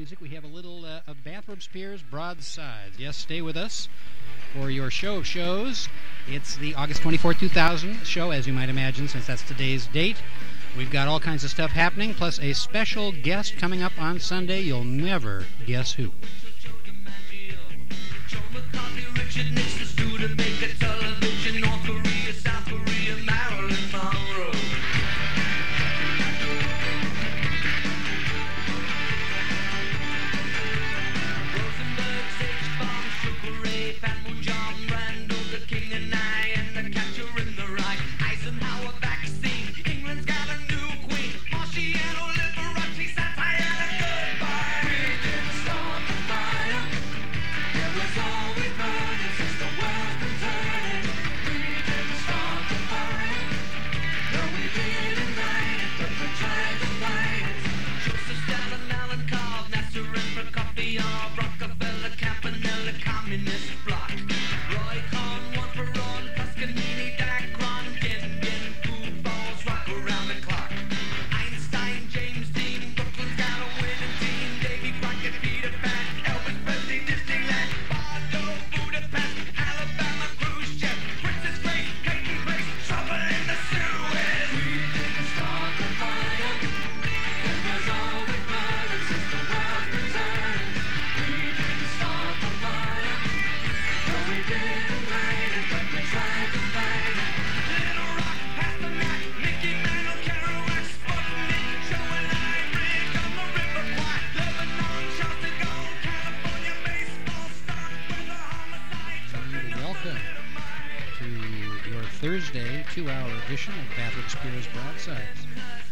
music, we have a little of Bath Robespierre's Broadsides. Yes, stay with us for your show of shows. It's the August 24, 2000 show, as you might imagine, since that's today's date. We've got all kinds of stuff happening, plus a special guest coming up on Sunday. You'll never guess who. Thursday, 2-hour edition of Bath Robespierre's Broadsides.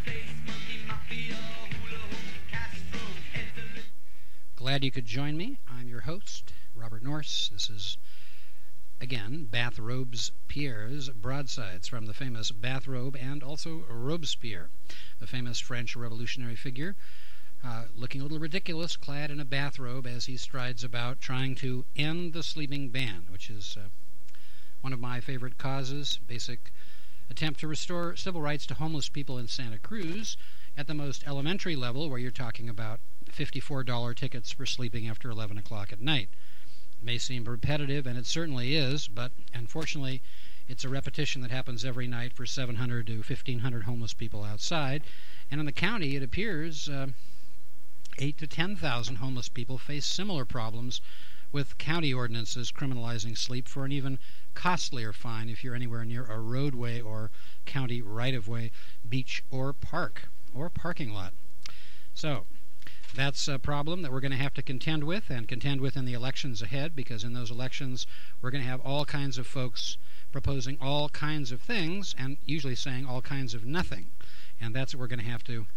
Glad you could join me. I'm your host, Robert Norse. This is, again, Bath Robespierre's Broadsides from the famous Bathrobe and also Robespierre, the famous French revolutionary figure, looking a little ridiculous, clad in a bathrobe as he strides about trying to end the sleeping ban, which is one of my favorite causes, basic attempt to restore civil rights to homeless people in Santa Cruz at the most elementary level, where you're talking about $54 tickets for sleeping after 11 o'clock at night. It may seem repetitive, and it certainly is, but unfortunately it's a repetition that happens every night for 700 to 1,500 homeless people outside. And in the county, it appears 8 to 10,000 homeless people face similar problems with county ordinances criminalizing sleep for an even costlier fine if you're anywhere near a roadway or county right-of-way, beach or park or parking lot. So that's a problem that we're going to have to contend with in the elections ahead, because in those elections we're going to have all kinds of folks proposing all kinds of things and usually saying all kinds of nothing. And that's what we're going to have to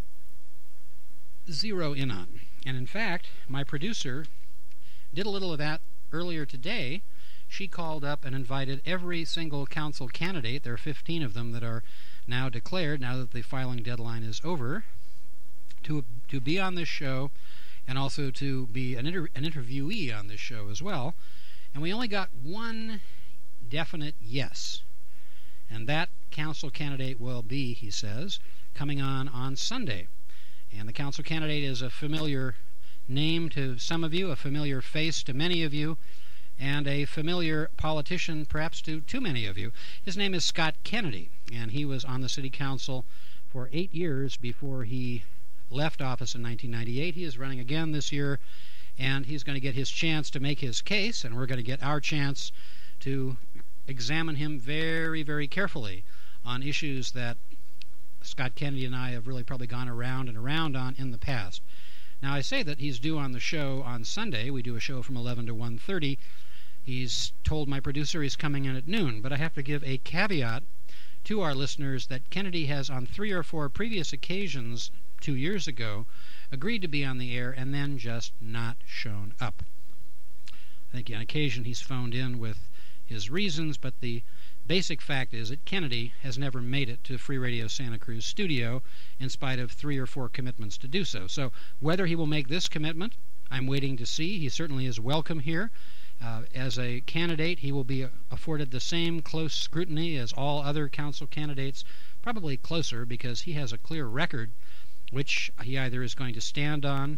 zero in on. And in fact, my producer did a little of that earlier today. She called up and invited every single council candidate, there are 15 of them that are now declared, now that the filing deadline is over, to be on this show and also to be an interviewee on this show as well. And we only got one definite yes. And that council candidate will be, he says, coming on Sunday. And the council candidate is a familiar name to some of you, a familiar face to many of you, and a familiar politician perhaps to too many of you. His name is Scott Kennedy, and he was on the city council for 8 years before he left office in 1998. He is running again this year, and he's going to get his chance to make his case, and we're going to get our chance to examine him very, very carefully on issues that Scott Kennedy and I have really probably gone around and around on in the past. Now, I say that he's due on the show on Sunday. We do a show from 11 to 1:30. He's told my producer he's coming in at noon, but I have to give a caveat to our listeners that Kennedy has on 3 or 4 previous occasions 2 years ago agreed to be on the air and then just not shown up. I think on occasion he's phoned in with his reasons, but the basic fact is that Kennedy has never made it to Free Radio Santa Cruz studio in spite of 3 or 4 commitments to do so. So whether he will make this commitment, I'm waiting to see. He certainly is welcome here. As a candidate, he will be afforded the same close scrutiny as all other council candidates, probably closer, because he has a clear record which he either is going to stand on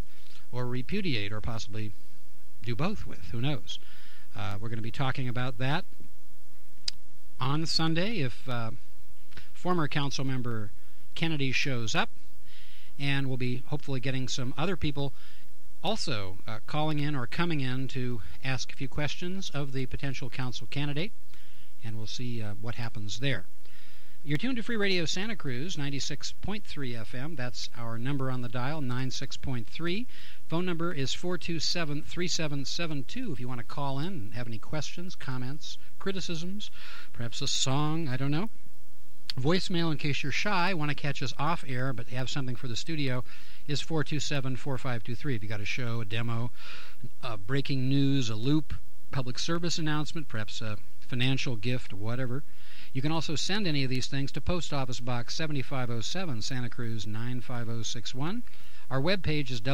or repudiate or possibly do both with. Who knows? We're going to be talking about that on Sunday if former council member Kennedy shows up, and we'll be hopefully getting some other people also calling in or coming in to ask a few questions of the potential council candidate, and we'll see what happens there. You're tuned to Free Radio Santa Cruz, 96.3 FM. That's our number on the dial, 96.3. Phone number is 427-3772 if you want to call in and have any questions, comments, criticisms, perhaps a song, I don't know. Voicemail, in case you're shy, want to catch us off air but have something for the studio, is 427-4523. If you got a show, a demo, breaking news, a loop, public service announcement, perhaps a financial gift, whatever. You can also send any of these things to Post Office Box 7507, Santa Cruz 95061. Our webpage is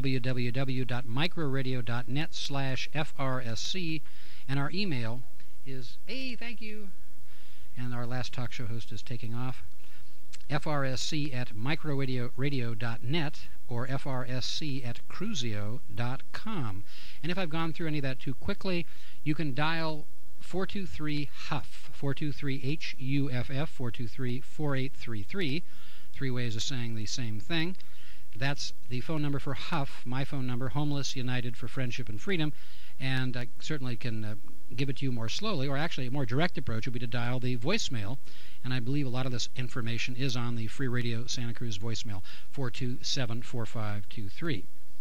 www.microradio.net/FRSC, and our email is, hey, thank you, and our last talk show host is taking off, FRSC@microradio.net or FRSC@cruzio.com. And if I've gone through any of that too quickly, you can dial 423-HUFF, 423-HUFF, 423-4833, three ways of saying the same thing. That's the phone number for Huff, my phone number, Homeless United for Friendship and Freedom, and I certainly can give it to you more slowly, or actually a more direct approach would be to dial the voicemail, and I believe a lot of this information is on the Free Radio Santa Cruz voicemail, 427-4523.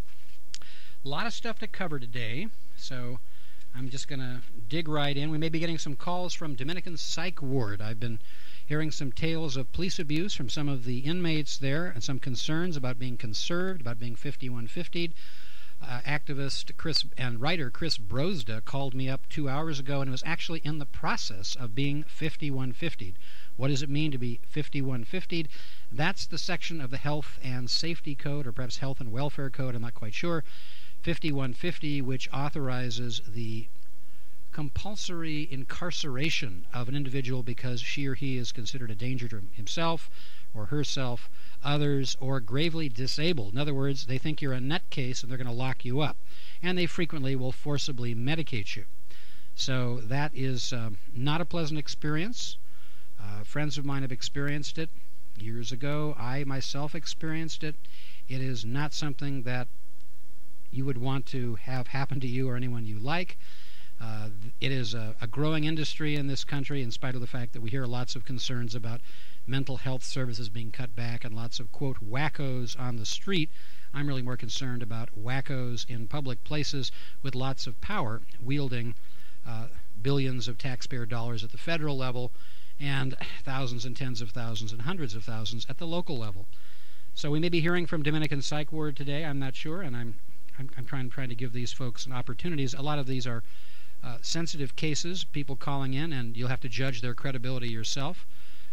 A lot of stuff to cover today, so I'm just going to dig right in. We may be getting some calls from Dominican Psych Ward. I've been hearing some tales of police abuse from some of the inmates there and some concerns about being conserved, about being 5150'd. Activist Chris and writer Chris Brozda called me up 2 hours ago and was actually in the process of being 5150'd. What does it mean to be 5150'd? That's the section of the Health and Safety Code, or perhaps Health and Welfare Code, I'm not quite sure, 5150, which authorizes the compulsory incarceration of an individual because she or he is considered a danger to himself or herself, others, or gravely disabled. In other words, they think you're a nutcase and they're going to lock you up. And they frequently will forcibly medicate you. So that is not a pleasant experience. Friends of mine have experienced it years ago. I myself experienced it. It is not something that you would want to have happen to you or anyone you like. It is a growing industry in this country, in spite of the fact that we hear lots of concerns about mental health services being cut back and lots of, quote, wackos on the street. I'm really more concerned about wackos in public places with lots of power, wielding billions of taxpayer dollars at the federal level and thousands and tens of thousands and hundreds of thousands at the local level. So we may be hearing from Dominican Psych Ward today, I'm not sure, and I'm trying to give these folks opportunities. A lot of these are sensitive cases, people calling in, and you'll have to judge their credibility yourself.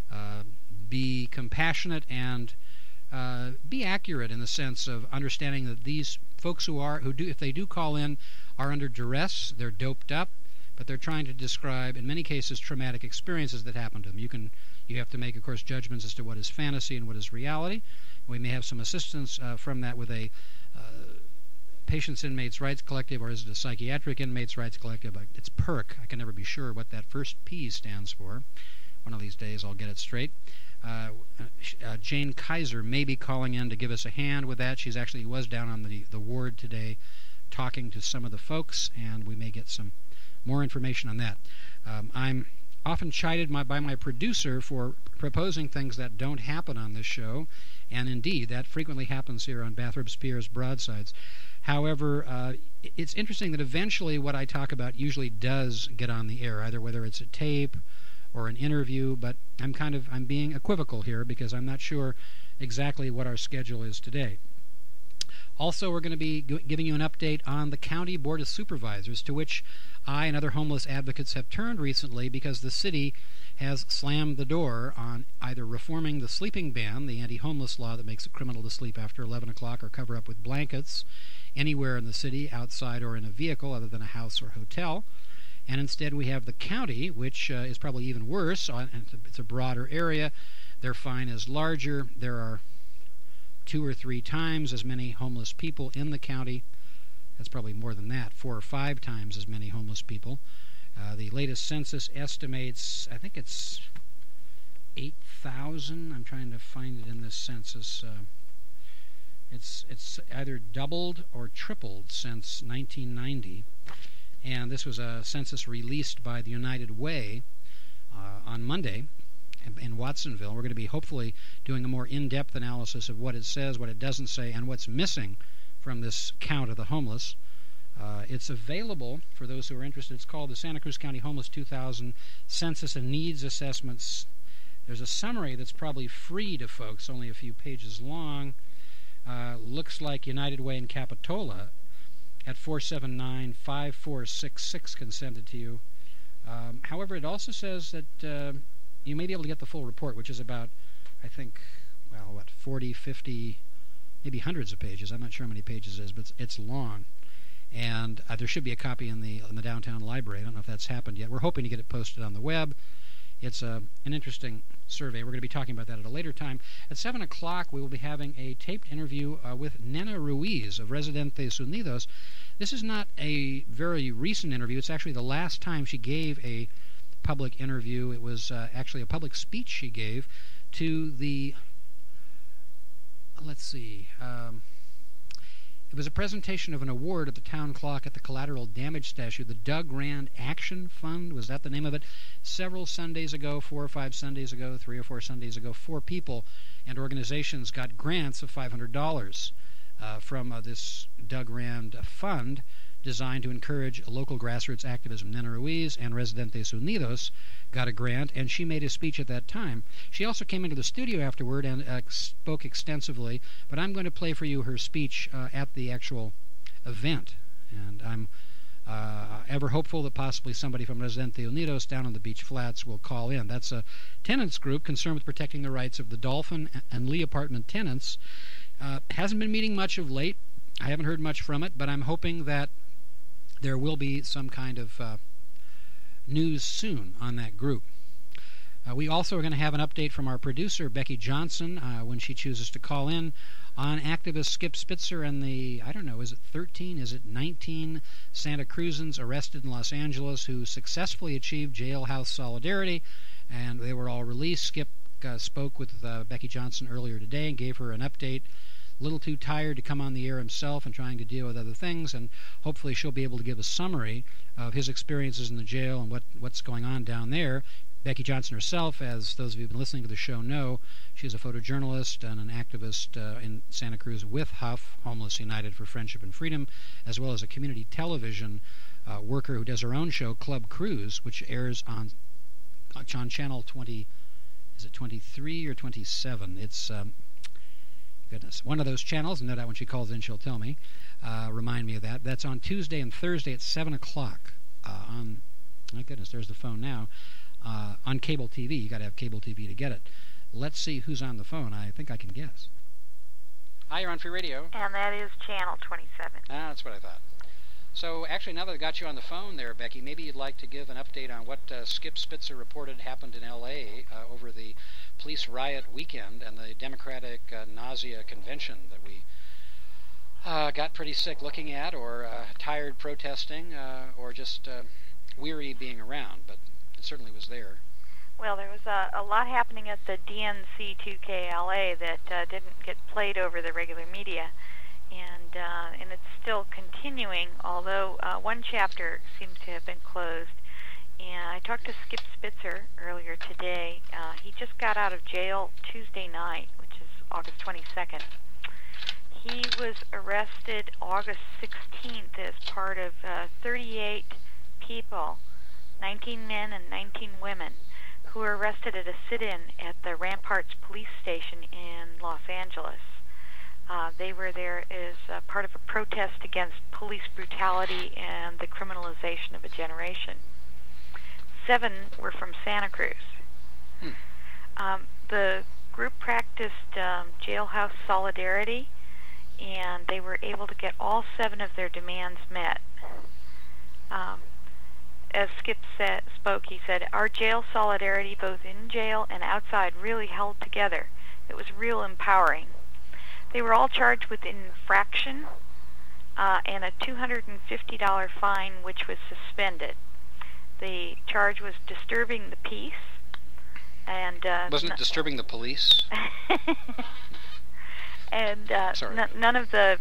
Be compassionate and be accurate in the sense of understanding that these folks if they do call in, are under duress, they're doped up, but they're trying to describe, in many cases, traumatic experiences that happened to them. You have to make, of course, judgments as to what is fantasy and what is reality. We may have some assistance from that with a Patients Inmates Rights Collective, or is it a Psychiatric Inmates Rights Collective? It's PERC. I can never be sure what that first P stands for. One of these days I'll get it straight. Jane Kaiser may be calling in to give us a hand with that. She was down on the ward today talking to some of the folks, and we may get some more information on that. I'm often chided by my producer for proposing things that don't happen on this show, and indeed, that frequently happens here on Bathrop Spears Broadsides. However, it's interesting that eventually what I talk about usually does get on the air, either whether it's a tape or an interview, but I'm being equivocal here because I'm not sure exactly what our schedule is today. Also, we're going to be giving you an update on the County Board of Supervisors, to which I and other homeless advocates have turned recently because the city has slammed the door on either reforming the sleeping ban, the anti-homeless law that makes it criminal to sleep after 11 o'clock or cover up with blankets anywhere in the city, outside or in a vehicle other than a house or hotel. And instead we have the county, which is probably even worse. It's a broader area. Their fine is larger. There are 2 or 3 times as many homeless people in the county That's probably more than that, 4 or 5 times as many homeless people. The latest census estimates, I think it's 8,000. I'm trying to find it in this census. It's either doubled or tripled since 1990. And this was a census released by the United Way on Monday in Watsonville. We're going to be hopefully doing a more in-depth analysis of what it says, what it doesn't say, and what's missing from this count of the homeless. It's available for those who are interested. It's called the Santa Cruz County Homeless 2000 Census and Needs Assessments. There's a summary that's probably free to folks, only a few pages long. Looks like United Way in Capitola at 479-5466 can send it to you. However, it also says that you may be able to get the full report, which is about, I think, 40, 50, maybe hundreds of pages. I'm not sure how many pages it is, but it's long. And there should be a copy in the downtown library. I don't know if that's happened yet. We're hoping to get it posted on the web. It's an interesting survey. We're going to be talking about that at a later time. At 7 o'clock, we will be having a taped interview with Nena Ruiz of Residentes Unidos. This is not a very recent interview. It's actually the last time she gave a public interview. It was actually a public speech she gave to the, it was a presentation of an award at the town clock at the Collateral Damage Statue, the Doug Rand Action Fund. Was that the name of it? Several Sundays ago, 4 or 5 Sundays ago, 3 or 4 Sundays ago, 4 people and organizations got grants of $500 from this Doug Rand Fund designed to encourage local grassroots activism. Nena Ruiz and Residentes Unidos got a grant, and she made a speech at that time. She also came into the studio afterward and spoke extensively, but I'm going to play for you her speech at the actual event. And I'm ever hopeful that possibly somebody from Residentes Unidos down on the beach flats will call in. That's a tenants group concerned with protecting the rights of the Dolphin and Lee apartment tenants. Hasn't been meeting much of late. I haven't heard much from it, but I'm hoping that there will be some kind of news soon on that group. We also are going to have an update from our producer, Becky Johnson, when she chooses to call in, on activist Skip Spitzer and the, I don't know, is it 13, is it 19 Santa Cruzans arrested in Los Angeles who successfully achieved jailhouse solidarity, and they were all released. Skip spoke with Becky Johnson earlier today and gave her an update. A little too tired to come on the air himself and trying to deal with other things, and hopefully she'll be able to give a summary of his experiences in the jail and what's going on down there. Becky Johnson herself, as those of you who've been listening to the show know, she's a photojournalist and an activist in Santa Cruz with HUF, Homeless United for Friendship and Freedom, as well as a community television worker who does her own show, Club Cruise, which airs on channel 20, is it 23 or 27? It's goodness, one of those channels, and no doubt when she calls in she'll tell me, remind me of that. That's on Tuesday and Thursday at 7 o'clock on, my goodness, there's the phone now, on cable TV. You got to have cable TV to get it. Let's see who's on the phone. I think I can guess. Hi, you're on Free Radio. And that is channel 27. That's what I thought. So actually, now that I got you on the phone there, Becky, maybe you'd like to give an update on what Skip Spitzer reported happened in L.A. Over the police riot weekend and the Democratic nausea convention that we got pretty sick looking at, or tired protesting, or just weary being around, but it certainly was there. Well, there was a lot happening at the DNC2KLA that didn't get played over the regular media, and it's still continuing, although one chapter seems to have been closed. And I talked to Skip Spitzer earlier today. He just got out of jail Tuesday night, which is August 22nd. He was arrested August 16th as part of 38 people, 19 men and 19 women, who were arrested at a sit-in at the Ramparts police station in Los Angeles. They were there as part of a protest against police brutality and the criminalization of a generation. 7 were from Santa Cruz. The group practiced jailhouse solidarity, and they were able to get all 7 of their demands met. As Skip spoke, he said, "Our jail solidarity, both in jail and outside, really held together. It was real empowering." They were all charged with infraction and a $250 fine, which was suspended. The charge was disturbing the peace, and wasn't it disturbing the police? And none of the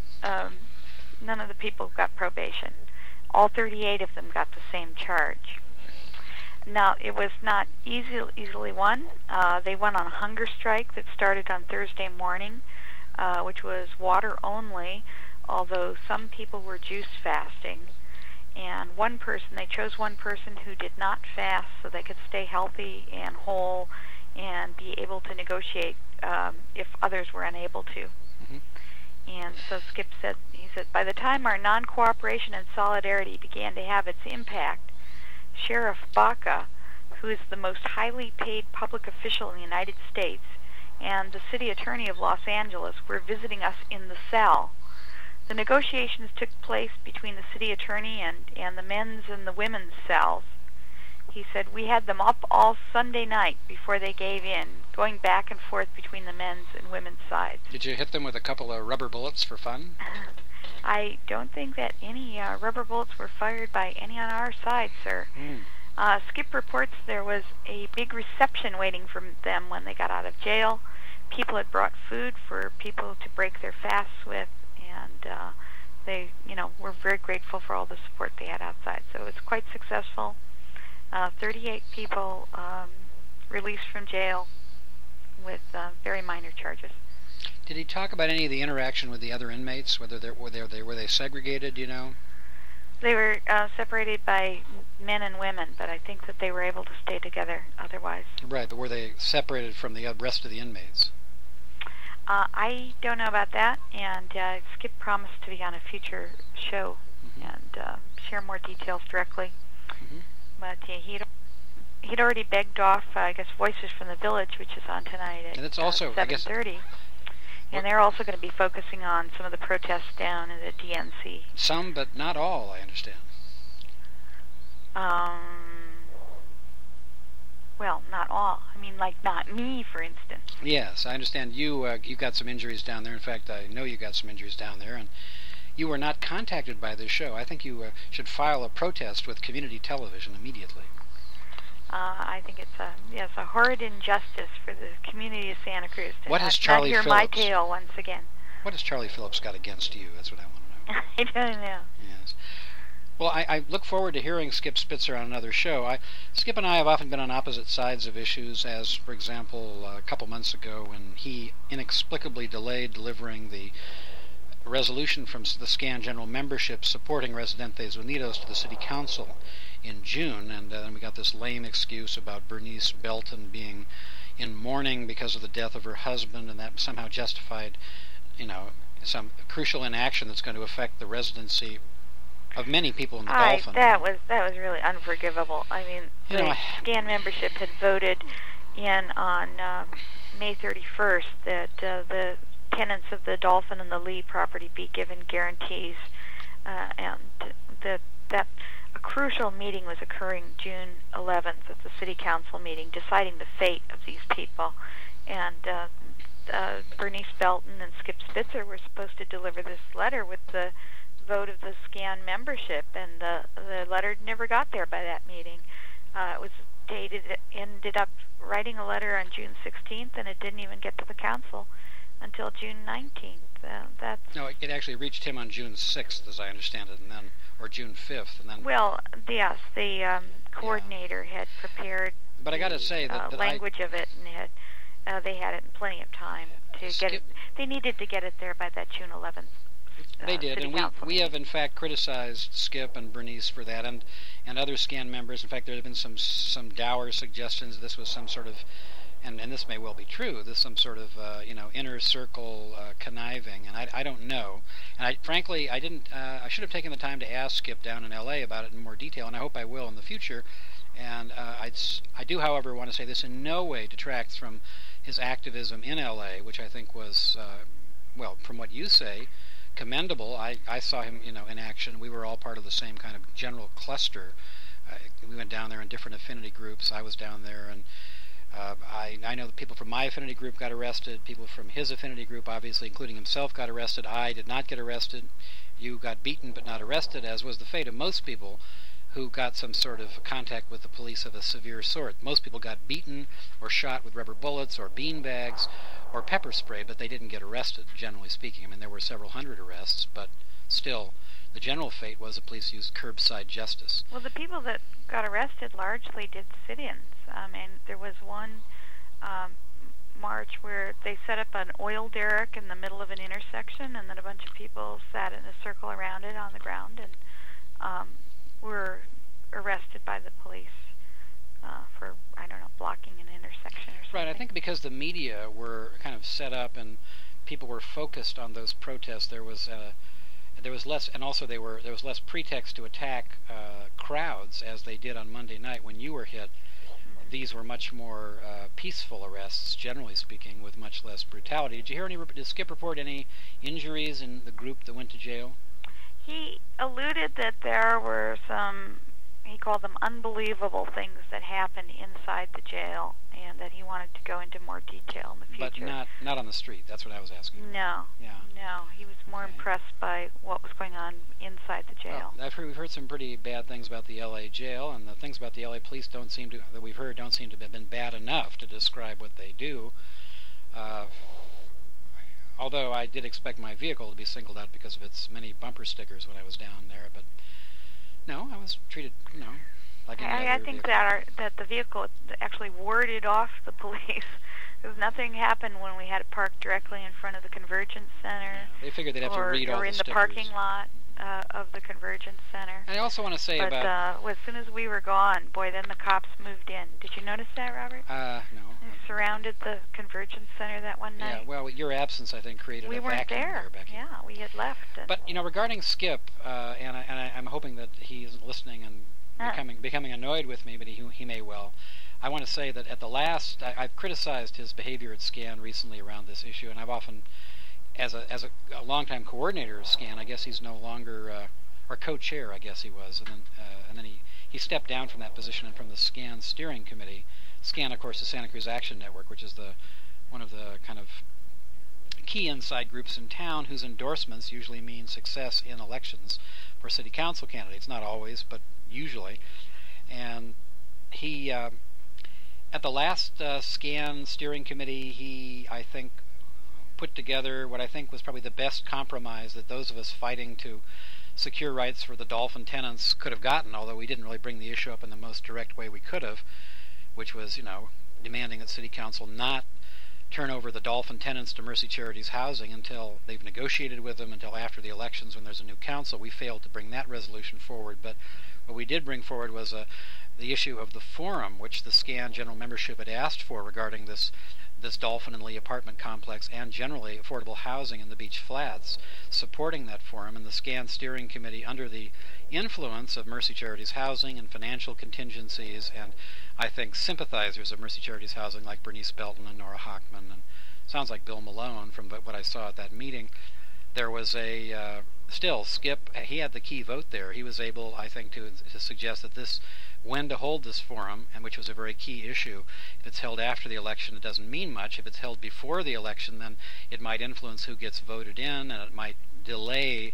people got probation. All 38 of them got the same charge. Now, it was not easily won. They went on a hunger strike that started on Thursday morning, which was water only, although some people were juice fasting. And they chose one person who did not fast so they could stay healthy and whole and be able to negotiate if others were unable to. Mm-hmm. And so Skip said, by the time our non-cooperation and solidarity began to have its impact, Sheriff Baca, who is the most highly paid public official in the United States, and the city attorney of Los Angeles were visiting us in the cell. The negotiations took place between the city attorney and the men's and the women's cells. He said, we had them up all Sunday night before they gave in, going back and forth between the men's and women's sides. Did you hit them with a couple of rubber bullets for fun? I don't think that any rubber bullets were fired by any on our side, sir. Skip reports there was a big reception waiting for them when they got out of jail. People had brought food for people to break their fasts with, and they, were very grateful for all the support they had outside. So it was quite successful. 38 people released from jail with very minor charges. Did he talk about any of the interaction with the other inmates? Were they segregated? Do you know? They were separated by men and women, but I think that they were able to stay together otherwise. Right, but were they separated from the rest of the inmates? I don't know about that, and Skip promised to be on a future show and share more details directly. But he'd already begged off, Voices from the Village, which is on tonight at 7:30. And they're also going to be focusing on some of the protests down in the DNC. Some, but not all, I understand. Well, not all. I mean, like not me, for instance. Yes, I understand. You got some injuries down there. In fact, I know you got some injuries down there, and you were not contacted by this show. I think you should file a protest with community television immediately. I think it's a horrid injustice for the community of Santa Cruz to what has Charlie hear Phillips, my tale once again. What has Charlie Phillips got against you? That's what I want to know. I don't know. Yes. Well, I look forward to hearing Skip Spitzer on another show. Skip and I have often been on opposite sides of issues, as, for example, a couple months ago when he inexplicably delayed delivering the resolution from the SCAN General Membership supporting Residentes Unidos to the City Council in June, and then we got this lame excuse about Bernice Belton being in mourning because of the death of her husband, and that somehow justified, some crucial inaction that's going to affect the residency of many people in the Dolphin. That was really unforgivable. I mean, the SCAN membership had voted in on May 31st that the tenants of the Dolphin and the Lee property be given guarantees, and that a crucial meeting was occurring June 11th at the City Council meeting, deciding the fate of these people. And Bernice Belton and Skip Spitzer were supposed to deliver this letter with the vote of the SCAN membership, and the letter never got there by that meeting. It was dated, ended up writing a letter on June 16th, and it didn't even get to the council until June 19th. No, it actually reached him on June 6th, as I understand it, and then, or June 5th, and then. Well, yes, the coordinator had prepared. But I got to say that language of it, and they had it in plenty of time to get it. They needed to get it there by that June 11th. They did, and we have in fact criticized Skip and Bernice for that, and other SCAN members. In fact, there have been some dour suggestions this was some sort of, and this may well be true, this some sort of inner circle conniving, and I don't know. And frankly, I didn't. I should have taken the time to ask Skip down in L.A. about it in more detail, and I hope I will in the future. And I do, however, want to say this in no way detracts from his activism in L.A., which I think was, well, from what you say, commendable. I saw him, in action. We were all part of the same kind of general cluster. We went down there in different affinity groups. I was down there, and I know that people from my affinity group got arrested. People from his affinity group, obviously, including himself, got arrested. I did not get arrested. You got beaten but not arrested, as was the fate of most people who got some sort of contact with the police of a severe sort. Most people got beaten or shot with rubber bullets or bean bags or pepper spray, but they didn't get arrested, generally speaking. I mean, there were several hundred arrests, but still, the general fate was the police used curbside justice. Well, the people that got arrested largely did sit-ins. And there was one march where they set up an oil derrick in the middle of an intersection, and then a bunch of people sat in a circle around it on the ground and were arrested by the police for, I don't know, blocking an intersection or something. Right, I think because the media were kind of set up and people were focused on those protests, there was less, and also there was less pretext to attack crowds as they did on Monday night when you were hit. These were much more peaceful arrests, generally speaking, with much less brutality. Did Skip report any injuries in the group that went to jail? He alluded that there were some, he called them unbelievable things that happened inside the jail, and that he wanted to go into more detail in the future. But not on the street. That's what I was asking. No. Yeah. No, he was more impressed by what was going on inside the jail. Well, we've heard some pretty bad things about the L.A. jail, and the things about the L.A. police that we've heard don't seem to have been bad enough to describe what they do. Although I did expect my vehicle to be singled out because of its many bumper stickers when I was down there, but no, I was treated, like any other I think vehicle. that the vehicle actually warded off the police. Because nothing happened when we had it parked directly in front of the Convergence Center. Yeah, they figured they'd have to read all the stickers. Or in the parking lot of the Convergence Center. And I also want to say but as soon as we were gone, boy, then the cops moved in. Did you notice that, Robert? No. They surrounded the Convergence Center that one night. Yeah, well, your absence, I think, created a vacuum there, Becky. Yeah, we had left. But, regarding Skip, and I'm hoping that he isn't listening and becoming annoyed with me, but he may well. I want to say that at the last, I've criticized his behavior at SCAN recently around this issue, and I've often, as a longtime coordinator of SCAN, I guess he's no longer, or co-chair, I guess he was, and then he stepped down from that position and from the SCAN steering committee. SCAN, of course, is Santa Cruz Action Network, which is one of the kind of key inside groups in town whose endorsements usually mean success in elections for city council candidates. Not always, but usually. And he, at the last SCAN steering committee, he, I think, put together what I think was probably the best compromise that those of us fighting to secure rights for the Dolphin tenants could have gotten, although we didn't really bring the issue up in the most direct way we could have, which was, demanding that City Council not turn over the Dolphin tenants to Mercy Charities Housing until they've negotiated with them, until after the elections when there's a new council. We failed to bring that resolution forward, but what we did bring forward was the issue of the forum, which the SCAN general membership had asked for regarding this Dolphin and Lee apartment complex and generally affordable housing in the Beach Flats, supporting that forum, and the SCAN steering committee, under the influence of Mercy Charities Housing and financial contingencies, and I think sympathizers of Mercy Charities Housing like Bernice Belton and Nora Hockman, and sounds like Bill Malone from what I saw at that meeting, there was still Skip, he had the key vote there. He was able, I think, to suggest that when to hold this forum, and which was a very key issue. If it's held after the election, it doesn't mean much. If it's held before the election, then it might influence who gets voted in, and it might delay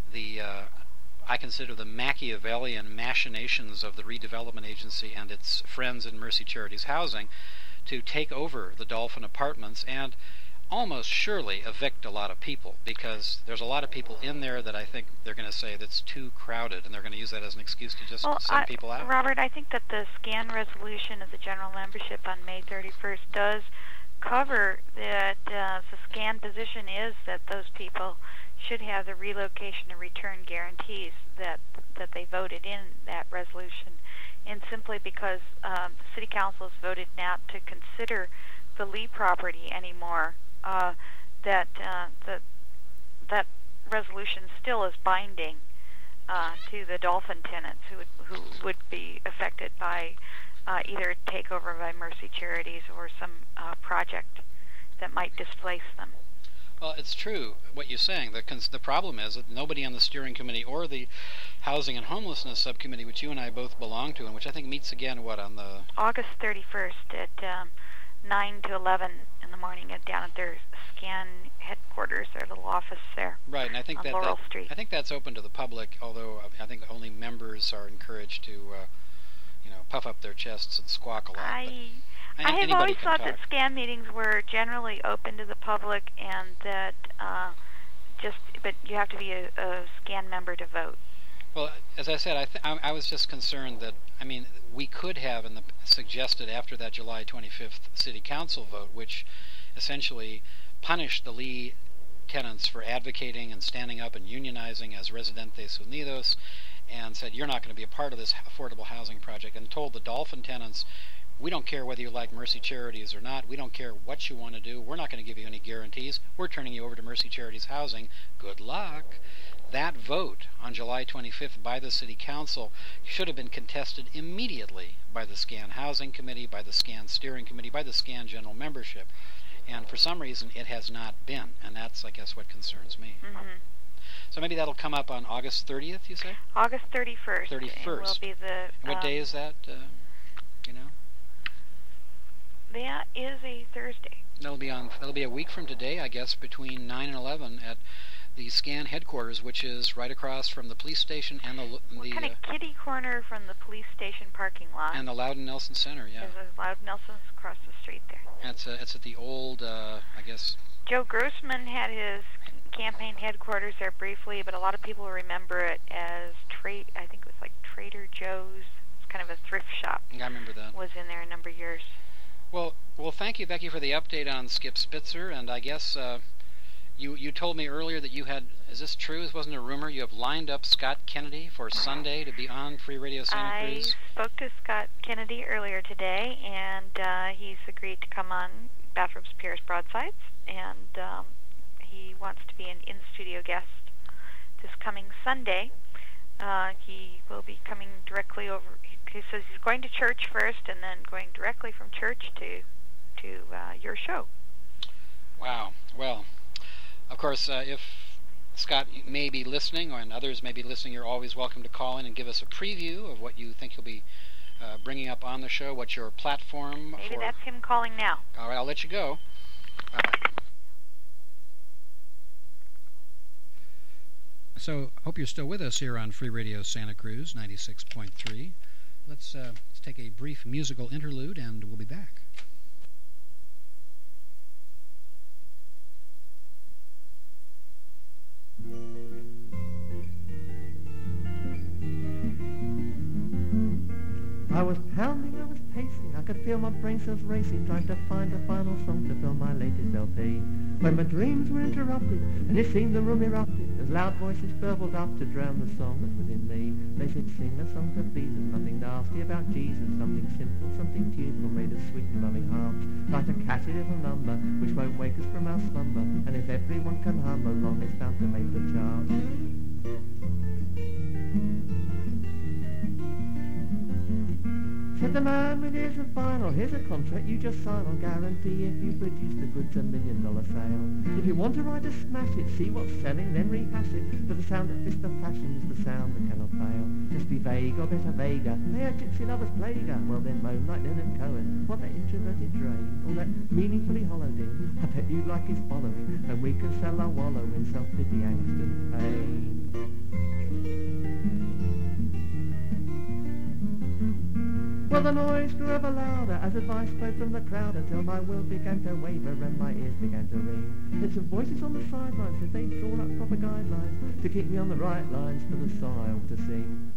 I consider the Machiavellian machinations of the Redevelopment Agency and its friends in Mercy Charities Housing to take over the Dolphin apartments and almost surely evict a lot of people, because there's a lot of people in there that I think they're going to say that's too crowded, and they're going to use that as an excuse to just send people out. Robert, I think that the SCAN resolution of the general membership on May 31st does cover that the SCAN position is that those people should have the relocation and return guarantees that they voted in that resolution, and simply because the city council has voted not to consider the Lee property anymore, that resolution still is binding to the Dolphin tenants who would be affected by either a takeover by Mercy Charities or some project that might displace them. Well, it's true what you're saying. The problem is that nobody on the steering committee or the Housing and Homelessness Subcommittee, which you and I both belong to, and which I think meets again, on the... August 31st at 9 to 11 in the morning down at their SCAN headquarters, their little office there. Right, and I think on Laurel Street. I think that's open to the public, although I think only members are encouraged to, puff up their chests and squawk a lot. I have always thought that SCAN meetings were generally open to the public, and that but you have to be a SCAN member to vote. Well, as I said, I was just concerned that, we could have suggested after that July 25th City Council vote, which essentially punished the Lee tenants for advocating and standing up and unionizing as Residentes Unidos, and said, you're not going to be a part of this affordable housing project, and told the Dolphin tenants, we don't care whether you like Mercy Charities or not. We don't care what you want to do. We're not going to give you any guarantees. We're turning you over to Mercy Charities Housing. Good luck. That vote on July 25th by the City Council should have been contested immediately by the SCAN Housing Committee, by the SCAN Steering Committee, by the SCAN General Membership. And for some reason, it has not been. And that's, I guess, what concerns me. Mm-hmm. So maybe that'll come up on August 30th, you say? August 31st. 31st. It will be the... And what day is that, That is a Thursday. That'll be a week from today, I guess, between 9 and 11 at the SCAN headquarters, which is right across from the police station and We're kind of kitty corner from the police station parking lot. And the Loudon Nelson Center, yeah. There's a Loudon Nelson's across the street there. It's at the old, I guess... Joe Grossman had his campaign headquarters there briefly, but a lot of people remember it as I think it was like Trader Joe's. It's kind of a thrift shop. I remember that. Was in there a number of years. Well, thank you, Becky, for the update on Skip Spitzer, and I guess you told me earlier that you had, is this true? This wasn't a rumor? You have lined up Scott Kennedy for Sunday to be on Free Radio Santa Cruz? I spoke to Scott Kennedy earlier today, and he's agreed to come on Bathrooms, Piers, Broadsides, and he wants to be an in-studio guest this coming Sunday. He will be coming directly over. He says he's going to church first, and then going directly from church to your show. Wow. Well, of course, if Scott may be listening, and others may be listening, you're always welcome to call in and give us a preview of what you think you'll be bringing up on the show. What's your platform? Maybe that's him calling now. All right, I'll let you go. So, I hope you're still with us here on Free Radio Santa Cruz 96.3. Let's take a brief musical interlude, and we'll be back. I was pounding, I was pacing, I could feel my brain cells racing, trying to find a final song to fill my latest LP. When my dreams were interrupted, and it seemed the room erupted, as loud voices burbled up to drown the song that was in me. They said, sing a song to please us, nothing nasty about Jesus, something simple, something cheerful, made of sweet and loving hearts, like a catchy little number, which won't wake us from our slumber, and if everyone can hum along, it's bound to make the charts. Said the man with ears of vinyl, here's a contract you just sign, I'll guarantee if you produce the goods $1 million sale. If you want to write a smash it, see what's selling, then rehash it, for the sound that fits the fashion is the sound that cannot fail. Just be vague or better vaguer, hey, a gypsy lover's plaguer, well then moan like Leonard Cohen, what that introverted drain, all that meaningfully hollowed in, I bet you'd like his following, and we can sell our wallow in self-pity, angst and pain. Well, the noise grew ever louder as advice spread from the crowd until my will began to waver and my ears began to ring. Then some voices on the sidelines said they'd drawn up proper guidelines to keep me on the right lines for the song I ought to sing.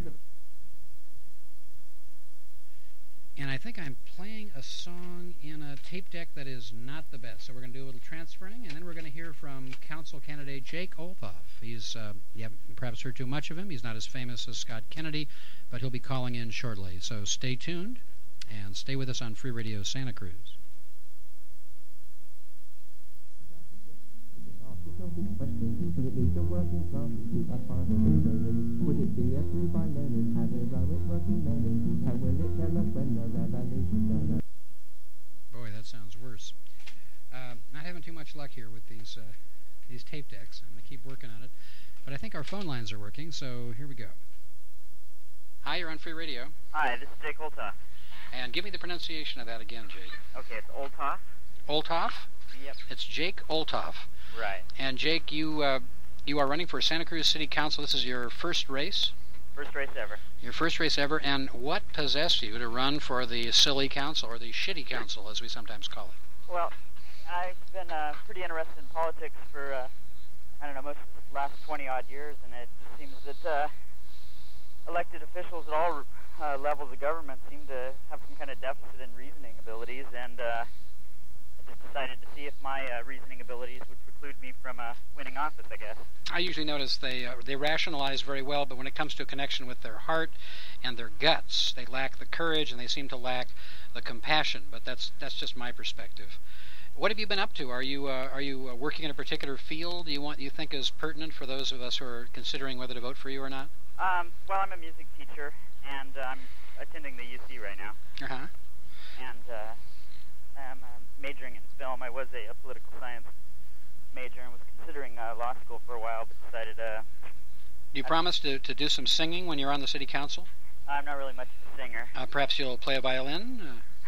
And I think I'm playing a song in a tape deck that is not the best. So we're going to do a little transferring, and then we're going to hear from council candidate Jake Olthoff. He's, you haven't perhaps heard too much of him. He's not as famous as Scott Kennedy, but he'll be calling in shortly. So stay tuned, and stay with us on Free Radio Santa Cruz. Will it lead to working classes to a final victory? Would it be approved by Lenin, have heroic working men in? And will it tell us when the revolution's gonna... Boy, that sounds worse. Not having too much luck here with these these tape decks. I'm going to keep working on it. But I think our phone lines are working, so here we go. Hi, you're on Free Radio. Hi, this is Jake Oltoff. And give me the pronunciation of that again, Jake. Okay, it's Oltoff. Oltoff? Yep. It's Jake Oltoff. Right. And Jake, you are running for Santa Cruz City Council. This is your first race? First race ever. Your first race ever. And what possessed you to run for the Silly Council, or the Shitty Council, as we sometimes call it? Well, I've been pretty interested in politics for, most of the last 20-odd years, and it just seems that elected officials at all levels of government seem to have some kind of deficit in reasoning abilities, and I just decided to see if my reasoning abilities would preclude me from winning office, I guess. I usually notice they rationalize very well, but when it comes to a connection with their heart and their guts, they lack the courage and they seem to lack the compassion. But that's just my perspective. What have you been up to? Are you working in a particular field you think is pertinent for those of us who are considering whether to vote for you or not? Well, I'm a music teacher, and I'm attending the UC right now. Uh-huh. And I'm majoring in film. I was a political science major and was considering law school for a while, but decided... Do you promise to do some singing when you're on the city council? I'm not really much of a singer. Perhaps you'll play a violin?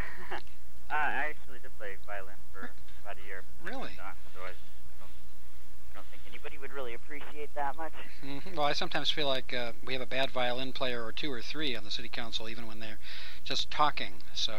I actually did play violin for about a year. Really? So I don't think anybody would really appreciate that much. Mm-hmm. Well, I sometimes feel like we have a bad violin player or two or three on the city council, even when they're just talking. So,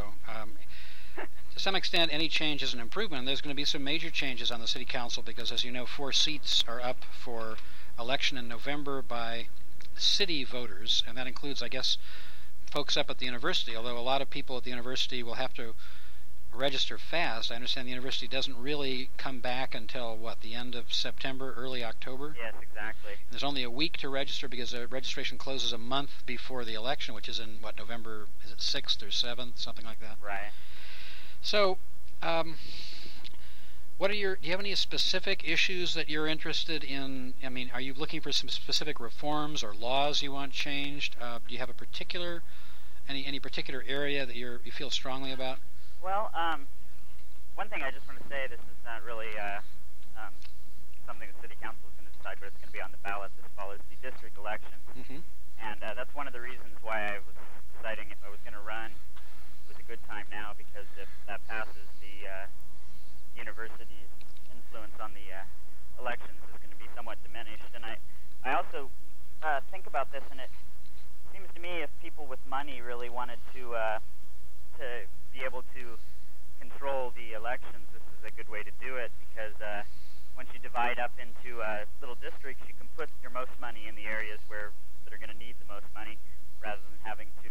to some extent, any change is an improvement. And there's going to be some major changes on the city council because, as you know, 4 seats are up for election in November by city voters, and that includes, I guess, folks up at the university, although a lot of people at the university will have to register fast. I understand the university doesn't really come back until, the end of September, early October? Yes, exactly. There's only a week to register because registration closes a month before the election, which is in, November, is it 6th or 7th, something like that? Right. So, do you have any specific issues that you're interested in? I mean, are you looking for some specific reforms or laws you want changed? Do you have a particular, any particular area that you feel strongly about? Well, one thing I just want to say, this is not really something the city council is going to decide, but it's going to be on the ballot this fall, is the district elections. Mm-hmm. And that's one of the reasons why I was deciding if I was going to run. It was a good time now, because if that passes, the university's influence on the elections is going to be somewhat diminished. And I also think about this, and it seems to me if people with money really wanted to be able to control the elections, this is a good way to do it, because once you divide up into little districts, you can put your most money in the areas that are going to need the most money, rather than having to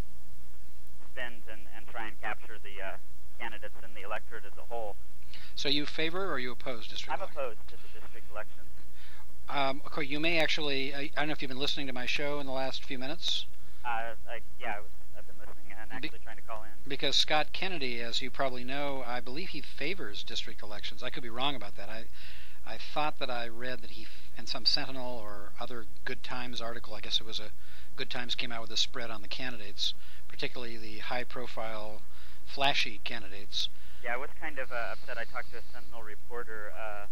spend and try and capture the candidates and the electorate as a whole. So you favor or you oppose district elections? I'm opposed to the district elections. Okay, you may actually, I don't know if you've been listening to my show in the last few minutes. I've been listening and actually trying to call in. Because Scott Kennedy, as you probably know, I believe he favors district elections. I could be wrong about that. I thought that I read that he, in some Sentinel or other Good Times article, I guess it was a Good Times came out with a spread on the candidates, particularly the high-profile, flashy candidates. Yeah, I was kind of upset. I talked to a Sentinel reporter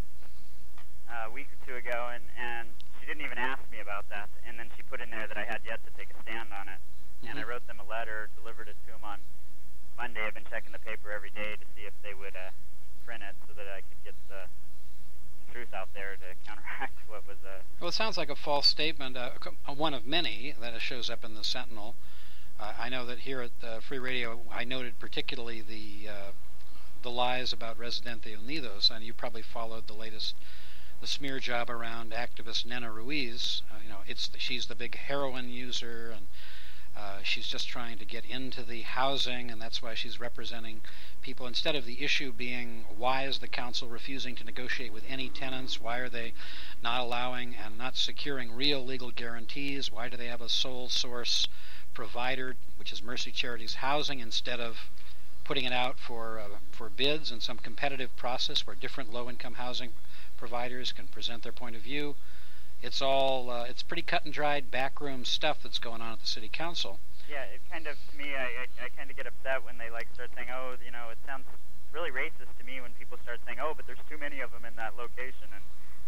a week or two ago, and she didn't even ask me about that. And then she put in there that I had yet to take a stand on it. And I wrote them a letter, delivered it to them on Monday. I've been checking the paper every day to see if they would print it so that I could get the truth out there to counteract what was... Well, it sounds like a false statement, one of many that shows up in the Sentinel. I know that here at Free Radio, I noted particularly the lies about Residente Unidos, and you probably followed the smear job around activist Nena Ruiz. She's the big heroin user, and she's just trying to get into the housing, and that's why she's representing people. Instead of the issue being, why is the council refusing to negotiate with any tenants? Why are they not allowing and not securing real legal guarantees? Why do they have a sole source provider, which is Mercy Charities Housing, instead of putting it out for bids and some competitive process where different low-income housing providers can present their point of view? It's all it's pretty cut and dried backroom stuff that's going on at the city council. Yeah, it kind of, to me, I kind of get upset when they start saying, it sounds really racist to me when people start saying, but there's too many of them in that location, and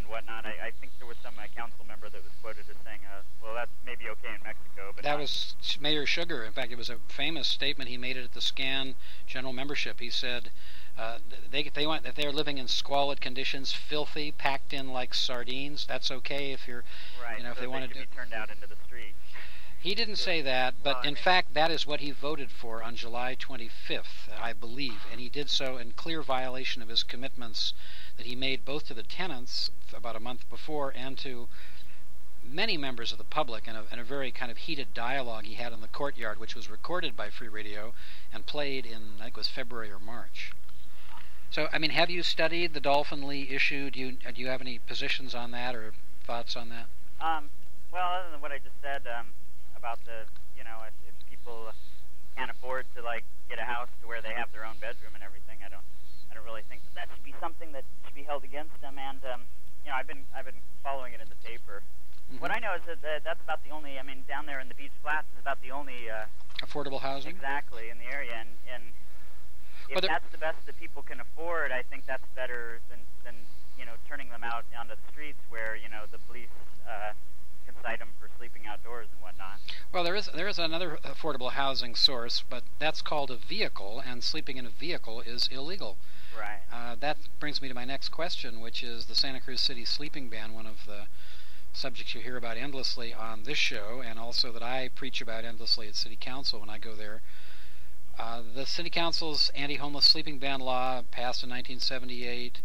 and whatnot. I think there was some council member that was quoted as saying, well, that's maybe okay in Mexico, but that was Mayor Sugar. In fact, it was a famous statement. He made it at the SCAN general membership. He said if they're living in squalid conditions, filthy, packed in like sardines, that's okay if you're, right. If so they want to be turned out into the street. He didn't say that, but in fact, that is what he voted for on July 25th, I believe, and he did so in clear violation of his commitments that he made both to the tenants about a month before and to many members of the public in a very kind of heated dialogue he had in the courtyard, which was recorded by Free Radio and played in, I think it was February or March. So, I mean, have you studied the Dolphin Lee issue? Do you have any positions on that or thoughts on that? Well, other than what I just said, about the, if people can't afford to get a house to where they have their own bedroom and everything, I don't really think that should be something that should be held against them. And I've been following it in the paper. Mm-hmm. What I know is that that's about the only. Down there in the Beach Flats is about the only affordable housing exactly in the area. And if that's the best that people can afford, I think that's better than turning them out onto the streets where the police can cite them for sleeping outdoors and whatnot. Well, there is another affordable housing source, but that's called a vehicle, and sleeping in a vehicle is illegal. Right. That brings me to my next question, which is the Santa Cruz City sleeping ban, one of the subjects you hear about endlessly on this show, and also that I preach about endlessly at City Council when I go there. The City Council's anti-homeless sleeping ban law passed in 1978,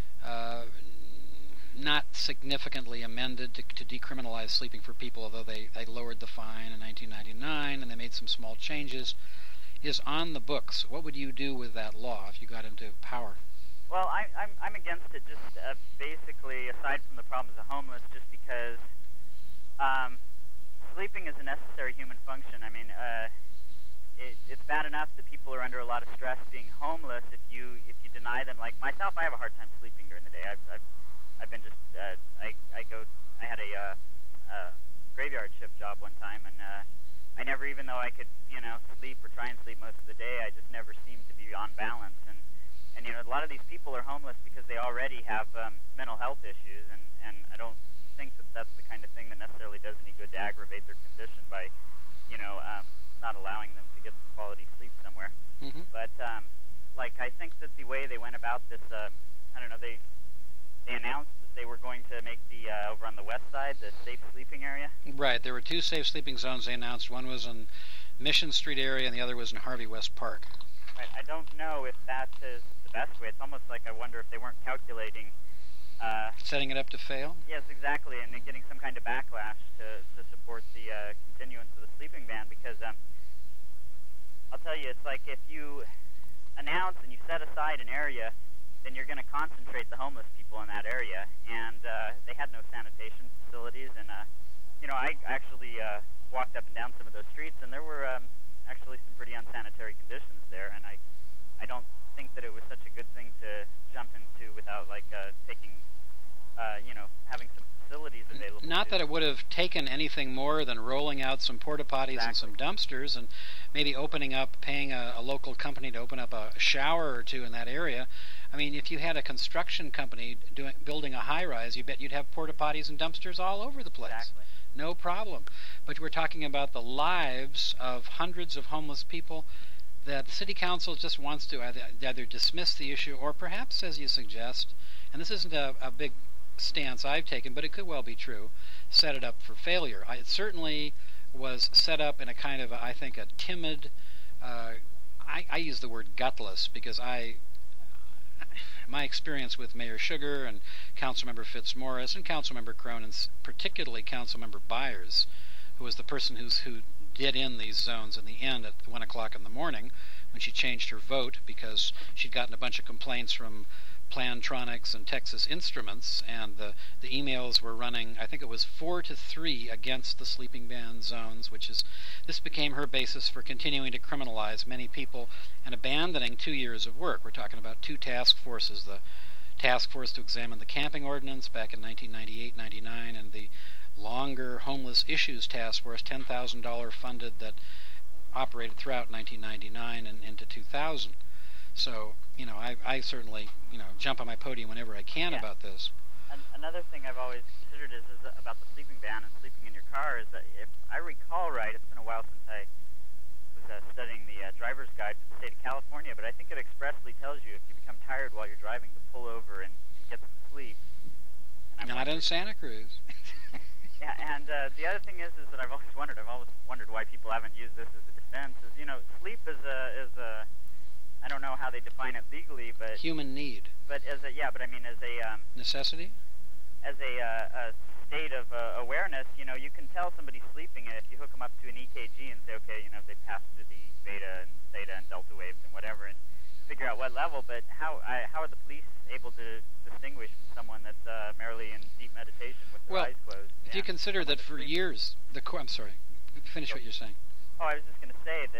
not significantly amended to decriminalize sleeping for people, although they lowered the fine in 1999 and they made some small changes, is on the books. What would you do with that law if you got into power? Well, I'm against it just basically, aside from the problems of homeless, just because sleeping is a necessary human function. It's bad enough that people are under a lot of stress being homeless. If you deny them, like myself, I have a hard time sleeping during the day. I've been just I had a graveyard shift job one time, and I never, even though I could sleep or try and sleep most of the day, I just never seemed to be on balance. And a lot of these people are homeless because they already have mental health issues, and I don't think that that's the kind of thing that necessarily does any good to aggravate their condition by not allowing them to get some quality sleep somewhere. Mm-hmm. But I think that the way they went about this, they announced that they were going to make the over on the west side, the safe sleeping area. Right. There were two safe sleeping zones they announced. One was in Mission Street area, and the other was in Harvey West Park. Right. I don't know if that is the best way. It's almost like I wonder if they weren't calculating. Setting it up to fail? Yes, exactly, and then getting some kind of backlash to support the continuance of the sleeping ban, because I'll tell you, it's like if you announce and you set aside an area, then you're going to concentrate the homeless people in that area, and they had no sanitation facilities, and I actually walked up and down some of those streets, and there were actually some pretty unsanitary conditions there, and I don't think that it was such a good thing to jump into without taking having some facilities available. Not that it would have taken anything more than rolling out some porta potties and some dumpsters, and maybe paying a local company to open up a shower or two in that area. If you had a construction company building a high-rise, you bet you'd have porta potties and dumpsters all over the place. Exactly. No problem. But we're talking about the lives of hundreds of homeless people that the City Council just wants to either dismiss the issue or perhaps, as you suggest, and this isn't a big stance I've taken, but it could well be true, set it up for failure. It certainly was set up in a kind of, I think, a timid, I use the word gutless because my experience with Mayor Sugar and Councilmember Fitzmaurice and Councilmember Crone, and particularly Councilmember Byers, who was the person who did in these zones in the end at 1 o'clock in the morning when she changed her vote because she'd gotten a bunch of complaints from Plantronics and Texas Instruments, and the emails were running, I think it was 4-3 against the sleeping ban zones, this became her basis for continuing to criminalize many people and abandoning 2 years of work. We're talking about two task forces, the task force to examine the camping ordinance back in 1998-99 and the longer homeless issues task force, $10,000 funded, that operated throughout 1999 and into 2000. So, I certainly, jump on my podium whenever I can about this. Another thing I've always considered is about the sleeping ban and sleeping in your car is that if I recall right, it's been a while since I was studying the driver's guide for the state of California, but I think it expressly tells you if you become tired while you're driving to pull over and get some sleep. And Not in Santa Cruz. Yeah, and the other thing is that I've always wondered why people haven't used this as a defense. Is sleep is a I don't know how they define it legally, but human need. But as a necessity. As a state of awareness, you can tell somebody's sleeping if you hook them up to an EKG and say, okay, they passed through the beta and theta and delta waves and whatever, and figure out what level. But how are the police able to distinguish from someone that's merely in deep meditation with their eyes closed? If you consider that for years, I'm sorry, finish what you're saying. Oh, I was just going to say that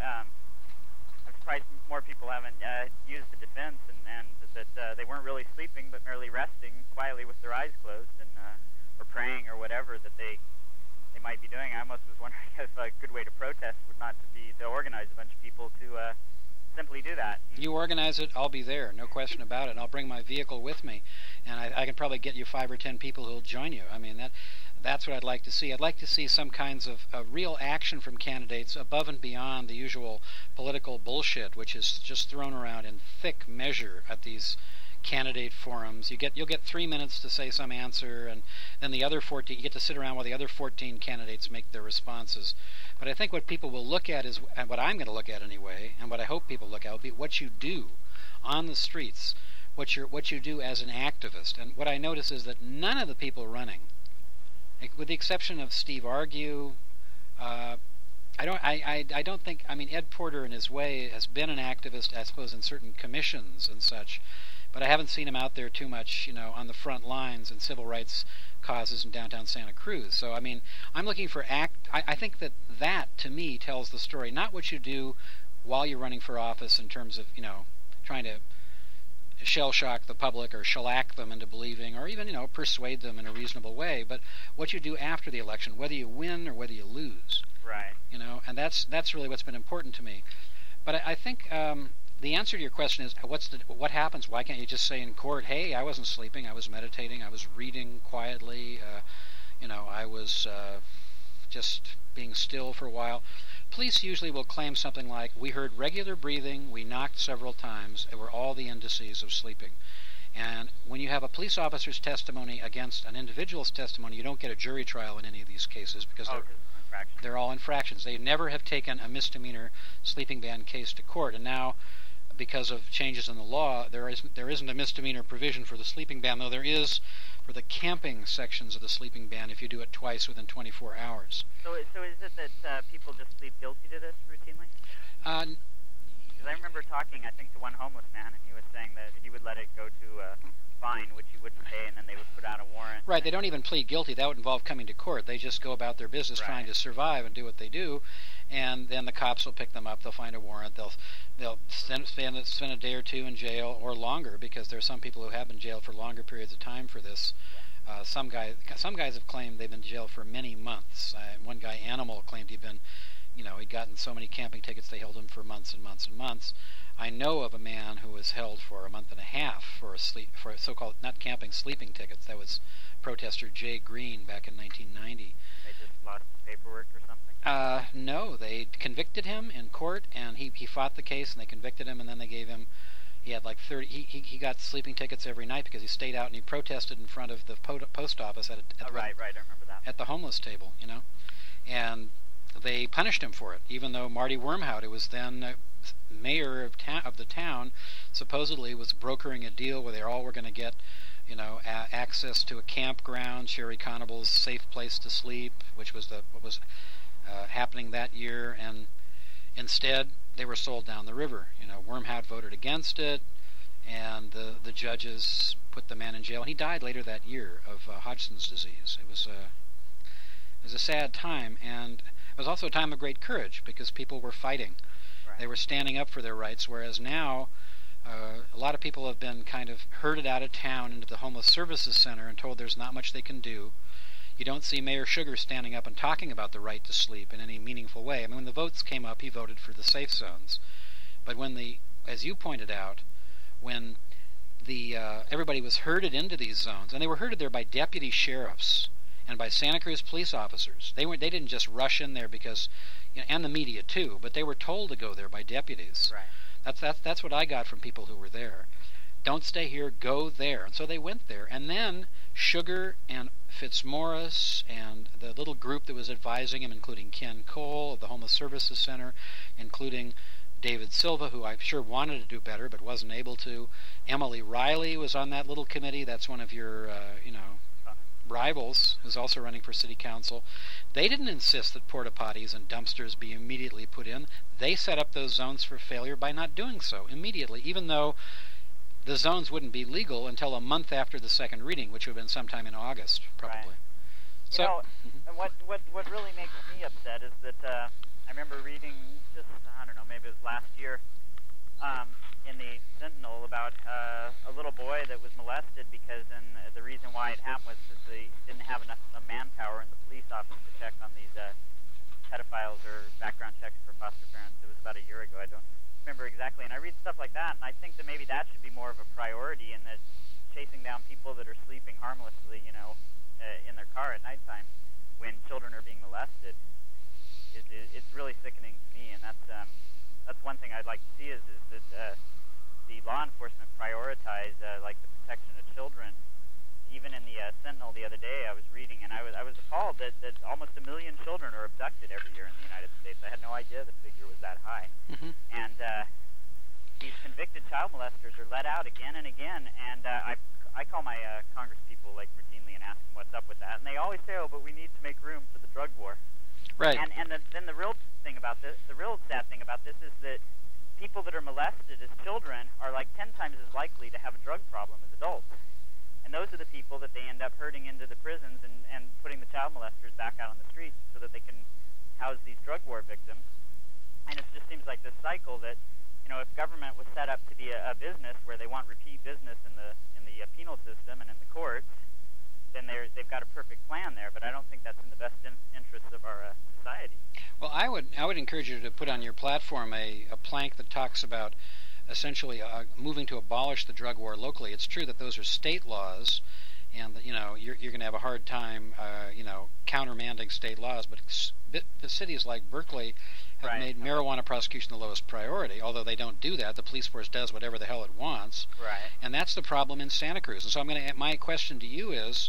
I'm surprised more people haven't used the defense and that they weren't really sleeping but merely resting quietly with their eyes closed and or praying or whatever that they might be doing. I almost was wondering if a good way to protest would not to organize a bunch of people to simply do that. You organize it, I'll be there, no question about it. I'll bring my vehicle with me, and I can probably get you 5 or 10 people who'll join you. I mean, that's what I'd like to see. I'd like to see some kinds of real action from candidates above and beyond the usual political bullshit, which is just thrown around in thick measure at these candidate forums. You'll get 3 minutes to say some answer, and then the other 14, you get to sit around while the other 14 candidates make their responses. But I think what people will look at is, and what I'm going to look at anyway, and what I hope people look at will be what you do on the streets, what you do as an activist. And what I notice is that none of the people running, with the exception of Steve Argue, I don't think. I mean, Ed Porter in his way has been an activist, I suppose, in certain commissions and such, but I haven't seen him out there too much, on the front lines in civil rights causes in downtown Santa Cruz. So, I mean, I'm looking for I think that to me tells the story, not what you do while you're running for office in terms of, trying to shell shock the public or shellac them into believing, or even, persuade them in a reasonable way, but what you do after the election, whether you win or whether you lose. Right. And that's really what's been important to me. But I think the answer to your question is, what happens? Why can't you just say in court, hey, I wasn't sleeping, I was meditating, I was reading quietly, I was just being still for a while. Police usually will claim something like, we heard regular breathing, we knocked several times, they were all the indices of sleeping. And when you have a police officer's testimony against an individual's testimony, you don't get a jury trial in any of these cases because they're all infractions. They never have taken a misdemeanor sleeping ban case to court, and now, because of changes in the law, there isn't a misdemeanor provision for the sleeping ban, though there is for the camping sections of the sleeping ban if you do it twice within 24 hours. So is it that people just plead guilty to this routinely? Because I remember talking, I think, to one homeless man, and he was saying that he would let it go to a fine, which he wouldn't pay, and then they would put out a warrant. Right, they don't even plead guilty. That would involve coming to court. They just go about their business trying to survive and do what they do, and then the cops will pick them up. They'll find a warrant. They'll spend a day or two in jail or longer, because there are some people who have been jailed for longer periods of time for this. Yeah. Some guys have claimed they've been in jail for many months. One guy, Animal, claimed he'd been, he'd gotten so many camping tickets they held him for months and months and months. I know of a man who was held for a month and a half for so-called, not camping, sleeping tickets. That was protester Jay Green back in 1990. They just lost the paperwork or something? No, they convicted him in court, and he fought the case, and they convicted him, and then they gave him, he had like 30, he got sleeping tickets every night because he stayed out and he protested in front of the post office at right, I remember that. At the homeless table, and they punished him for it, even though Marty Wormhout, who was then mayor of the town, supposedly was brokering a deal where they all were going to get, access to a campground, Sherry Conable's safe place to sleep, which was what was happening that year, and instead they were sold down the river. Wormhout voted against it, and the judges put the man in jail, and he died later that year of Hodgkin's disease. It was a sad time, and it was also a time of great courage because people were fighting. Right. They were standing up for their rights, whereas now a lot of people have been kind of herded out of town into the Homeless Services Center and told there's not much they can do. You don't see Mayor Sugar standing up and talking about the right to sleep in any meaningful way. I mean, when the votes came up, he voted for the safe zones. But when as you pointed out, when everybody was herded into these zones, and they were herded there by deputy sheriffs and by Santa Cruz police officers. They didn't just rush in there because, and the media too, but they were told to go there by deputies. Right. That's what I got from people who were there. Don't stay here, go there. And so they went there, and then Sugar and Fitzmaurice and the little group that was advising him, including Ken Cole of the Homeless Services Center, including David Silva, who I'm sure wanted to do better but wasn't able to. Emily Riley was on that little committee. That's one of your, rivals, who's also running for city council. They didn't insist that porta potties and dumpsters be immediately put in. They set up those zones for failure by not doing so immediately, even though the zones wouldn't be legal until a month after the second reading, which would have been sometime in August, probably. Right. And what really makes me upset is that I remember reading just, I don't know, maybe it was last year, in the Sentinel about a little boy that was molested because, and the reason why it happened was because they didn't have enough manpower in the police office to check on these pedophiles or background checks for foster parents. It was about a year ago. I don't remember exactly. And I read stuff like that, and I think that maybe that should be more of a priority, and that chasing down people that are sleeping harmlessly, in their car at nighttime when children are being molested, it's really sickening to me. And that's one thing I'd like to see is that the law enforcement prioritize like the protection of children. Even in the Sentinel the other day, I was reading, and I was appalled that almost 1 million children are abducted every year in the United States. I had no idea the figure was that high. Mm-hmm. And these convicted child molesters are let out again and again. And I call my Congress people like routinely and ask them what's up with that, and they always say, "Oh, but we need to make room for the drug war." Right. And then the real thing about this, the real sad thing about this, is that people that are molested as children are like 10 times as likely to have a drug problem as adults. And those are the people that they end up herding into the prisons and putting the child molesters back out on the streets so that they can house these drug war victims. And it just seems like this cycle that, if government was set up to be a business where they want repeat business in the penal system and in the courts, then they've got a perfect plan there. But I don't think that's in the best interests of our society. Well, I would encourage you to put on your platform a plank that talks about essentially moving to abolish the drug war locally. It's true that those are state laws, and you're going to have a hard time countermanding state laws. But the cities like Berkeley have made marijuana prosecution the lowest priority. Although they don't do that, the police force does whatever the hell it wants. Right. And that's the problem in Santa Cruz. And so my question to you is,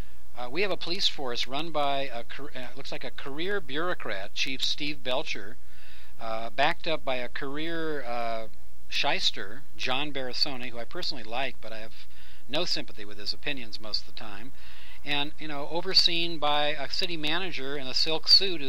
we have a police force run by looks like a career bureaucrat, Chief Steve Belcher, backed up by a career shyster, John Barasone, who I personally like, but I have no sympathy with his opinions most of the time, and overseen by a city manager in a silk suit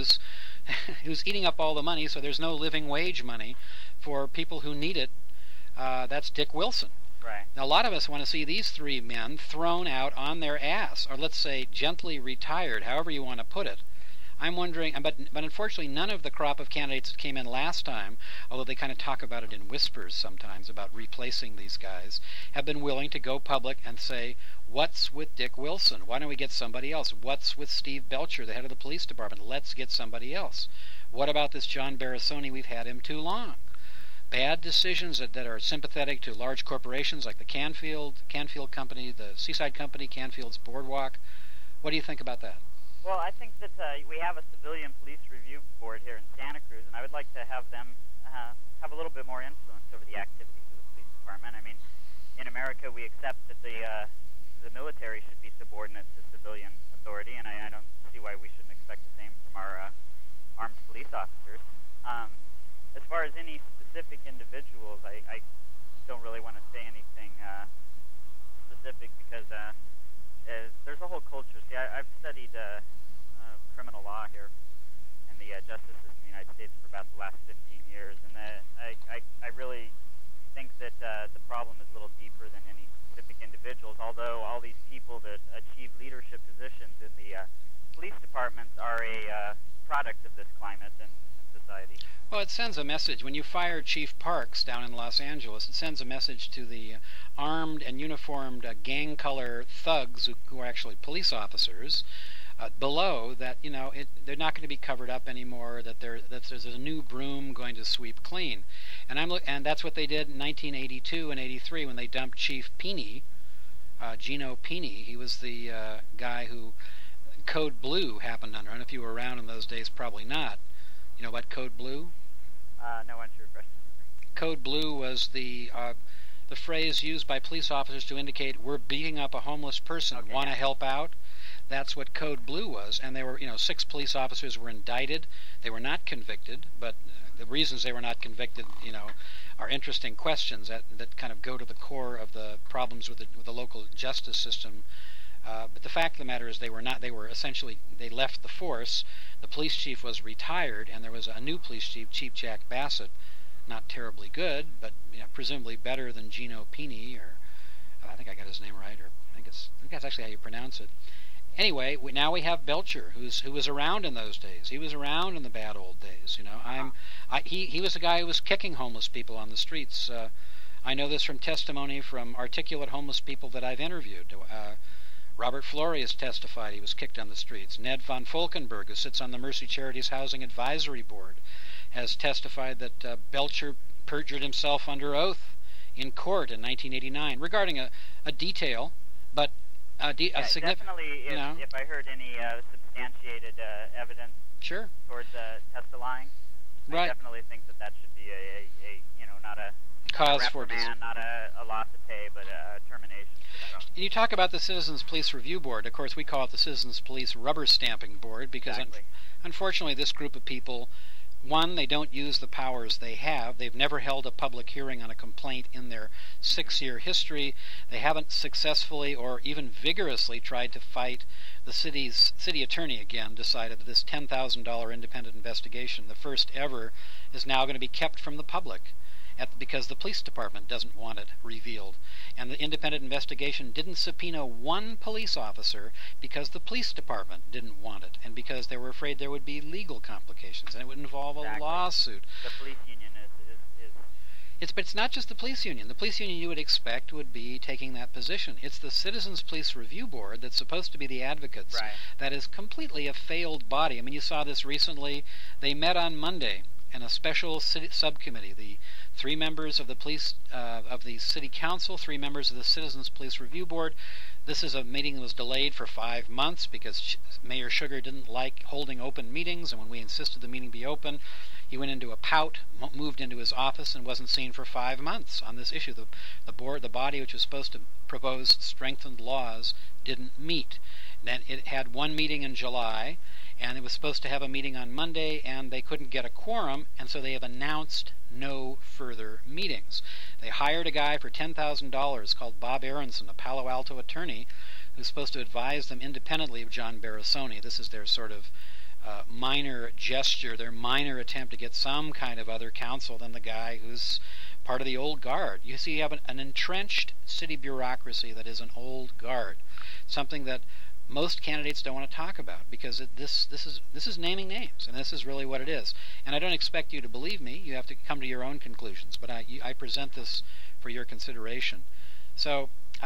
who's eating up all the money, so there's no living wage money for people who need it. That's Dick Wilson. Right. Now, a lot of us want to see these three men thrown out on their ass, or let's say gently retired, however you want to put it. I'm wondering, but unfortunately none of the crop of candidates that came in last time, although they kind of talk about it in whispers sometimes about replacing these guys, have been willing to go public and say, what's with Dick Wilson? Why don't we get somebody else? What's with Steve Belcher, the head of the police department? Let's get somebody else. What about this John Barasone? We've had him too long. Bad decisions that are sympathetic to large corporations like the Canfield Company, the Seaside Company, Canfield's Boardwalk. What do you think about that? Well, I think that we have a civilian police review board here in Santa Cruz, and I would like to have them have a little bit more influence over the activities of the police department. I mean, in America, we accept that the military should be subordinate to civilian authority, and I don't see why we shouldn't expect the same from our armed police officers. As far as any specific individuals, I don't really want to say anything specific because there's a whole culture. See, I've studied criminal law here in the justice system in the United States for about the last 15 years, and I really think that the problem is a little deeper than any specific individuals, although all these people that achieve leadership positions in the police departments are a product of this climate and society. society. Well, it sends a message. When you fire Chief Parks down in Los Angeles, it sends a message to the armed and uniformed gang color thugs who are actually police officers below that, they're not going to be covered up anymore, that there's a new broom going to sweep clean. And that's what they did in 1982 and 83 when they dumped Chief Peeney, Gino Peeney. He was the guy who Code Blue happened under. I don't know if you were around in those days, probably not. You know about Code Blue? No, why don't you refresh me? Code Blue was the phrase used by police officers to indicate we're beating up a homeless person. Okay. Want to help out? That's what Code Blue was. And they were, 6 police officers were indicted. They were not convicted, but the reasons they were not convicted, are interesting questions that kind of go to the core of the problems with the local justice system. But the fact of the matter is they left the force. The police chief was retired, and there was a new police chief, Chief Jack Bassett, not terribly good, but presumably better than Gino Peeney, or I think I got his name right, or I think that's actually how you pronounce it. Anyway, now we have Belcher, who was around in those days. He was around in the bad old days. He was the guy who was kicking homeless people on the streets. I know this from testimony from articulate homeless people that I've interviewed. Robert Flory has testified he was kicked on the streets. Ned von Falkenberg, who sits on the Mercy Charities Housing Advisory Board, has testified that Belcher perjured himself under oath in court in 1989 regarding a detail, but definitely. If I heard any substantiated evidence sure. towards lying, right. I definitely think that should be a not a cause for reprimand, not a loss of pay, but a termination. And you talk about the Citizens Police Review Board. Of course, we call it the Citizens Police Rubber Stamping Board because, exactly. Unfortunately, this group of people, one, they don't use the powers they have. They've never held a public hearing on a complaint in their 6-year history. They haven't successfully or even vigorously tried to fight the city attorney. Again, decided that this $10,000 independent investigation, the first ever, is now going to be kept from the public because the police department doesn't want it revealed. And the independent investigation didn't subpoena one police officer because the police department didn't want it and because they were afraid there would be legal complications and it would involve a lawsuit. The police union is... But it's not just the police union. The police union you would expect would be taking that position. It's the Citizens Police Review Board that's supposed to be the advocates. Right. That is completely a failed body. I mean, you saw this recently. They met on Monday in a special subcommittee. The 3 members of the police of the city council, 3 members of the Citizens Police Review Board. This is a meeting that was delayed for 5 months because Mayor Sugar didn't like holding open meetings, and when we insisted the meeting be open, he went into a pout, moved into his office, and wasn't seen for 5 months on this issue. The body which was supposed to propose strengthened laws didn't meet. Then it had one meeting in July, and it was supposed to have a meeting on Monday, and they couldn't get a quorum, and so they have announced no further meetings. They hired a guy for $10,000 called Bob Aronson, a Palo Alto attorney, who's supposed to advise them independently of John Barasoni. This is their sort of minor gesture, their minor attempt to get some kind of other counsel than the guy who's part of the old guard. You see, you have an entrenched city bureaucracy that is an old guard, something that most candidates don't want to talk about because this is naming names, and this is really what it is. And I don't expect you to believe me. You have to come to your own conclusions, but I present this for your consideration. So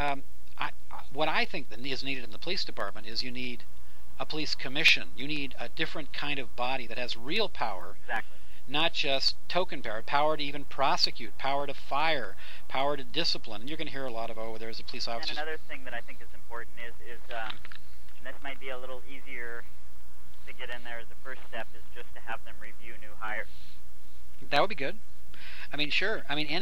what I think that is needed in the police department is you need a police commission. You need a different kind of body that has real power, exactly. Not just token power, power to even prosecute, power to fire, power to discipline. And you're going to hear a lot of, there's a police officer. And another thing that I think is important is and this might be a little easier to get in there as a first step, is just to have them review new hires. That would be good. I mean, sure. I mean,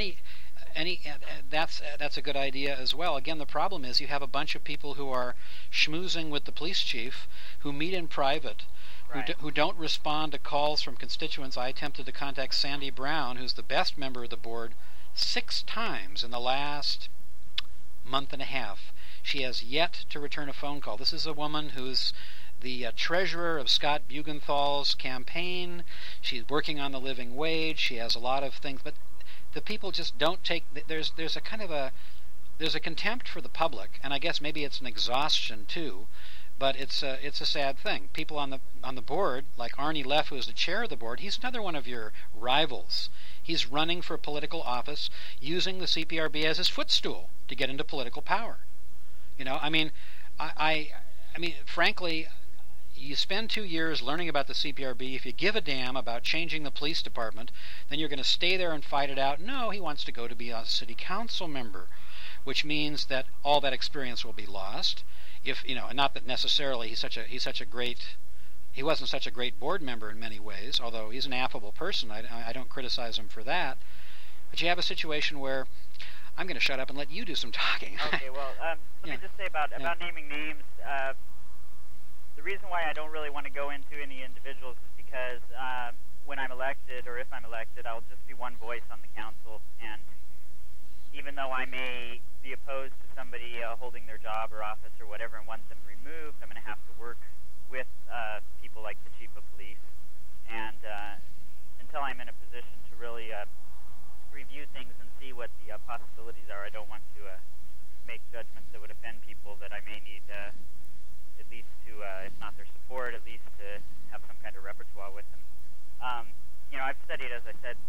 that's a good idea as well. Again, the problem is you have a bunch of people who are schmoozing with the police chief, who meet in private, right. who don't respond to calls from constituents. I attempted to contact Sandy Brown, who's the best member of the board, 6 times in the last month and a half. She has yet to return a phone call. This is a woman who's the treasurer of Scott Bugenthal's campaign. She's working on the living wage. She has a lot of things, but the people just don't take. There's a contempt for the public, and I guess maybe it's an exhaustion too. But it's a sad thing. People on the board, like Arnie Leff, who is the chair of the board, he's another one of your rivals. He's running for political office using the CPRB as his footstool to get into political power. I mean, I mean, frankly, you spend 2 years learning about the CPRB. If you give a damn about changing the police department, then you're going to stay there and fight it out. No, he wants to go to be a city council member, which means that all that experience will be lost. If and not that necessarily he wasn't such a great board member in many ways, although he's an affable person. I don't criticize him for that. But you have a situation where I'm going to shut up and let you do some talking. Okay, well, let me just say about naming names. The reason why I don't really want to go into any individuals is because when I'm elected, or if I'm elected, I'll just be one voice on the council. And even though I may be opposed to somebody holding their job or office or whatever and want them removed, I'm going to have to work with people like the chief of police. And until I'm in a position to really review things and see what the possibilities are, I don't want to make judgments that would offend people that I may need at least to, if not their support, at least to have some kind of repertoire with them. I've studied, as I said,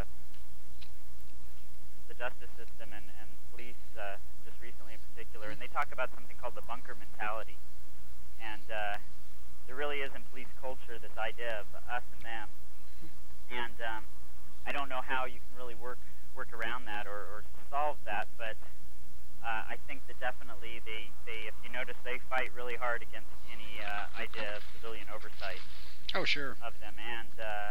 the justice system and police just recently in particular, and they talk about something called the bunker mentality. And there really is in police culture this idea of us and them. And I don't know how you can really work around that or solve that, but I think that definitely they if you notice, they fight really hard against any idea of civilian oversight. Oh, sure. Of them. And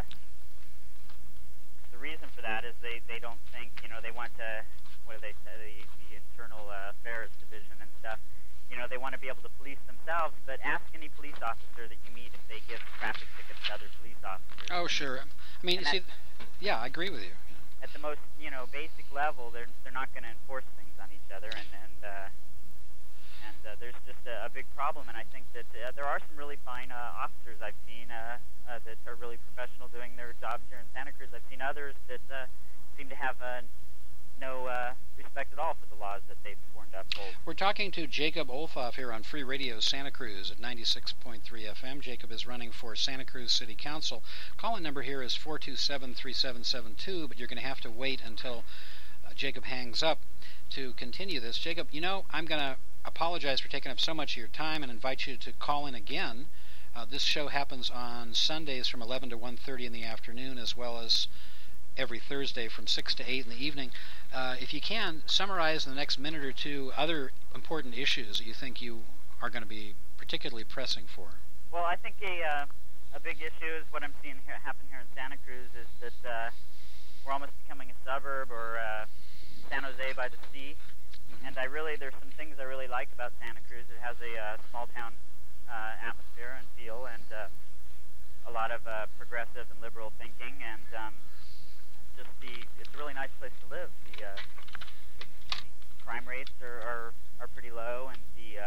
the reason for that is they don't think, they want to, what do they say, the internal affairs division and stuff, they want to be able to police themselves, but ask any police officer that you meet if they give traffic tickets to other police officers. Oh, sure. I mean, yeah, I agree with you. At the most, basic level, they're not going to enforce things on each other, and there's just a big problem. And I think that there are some really fine officers I've seen that are really professional doing their jobs here in Santa Cruz. I've seen others that seem to have no respect at all for the laws that they've sworn to uphold. We're talking to Jacob Olfoff here on Free Radio Santa Cruz at 96.3 FM. Jacob is running for Santa Cruz City Council. Call-in number here is 427-3772, but you're going to have to wait until Jacob hangs up to continue this. Jacob, I'm going to apologize for taking up so much of your time and invite you to call in again. This show happens on Sundays from 11 to 1:30 in the afternoon, as well as every Thursday from 6 to 8 in the evening. If you can, summarize in the next minute or two other important issues that you think you are going to be particularly pressing for. Well, I think a big issue is what I'm seeing happen here in Santa Cruz is that we're almost becoming a suburb or San Jose by the sea. And there's some things I really like about Santa Cruz. It has a small town atmosphere and feel, and a lot of progressive and liberal thinking, and it's a really nice place to live. The crime rates are pretty low, and the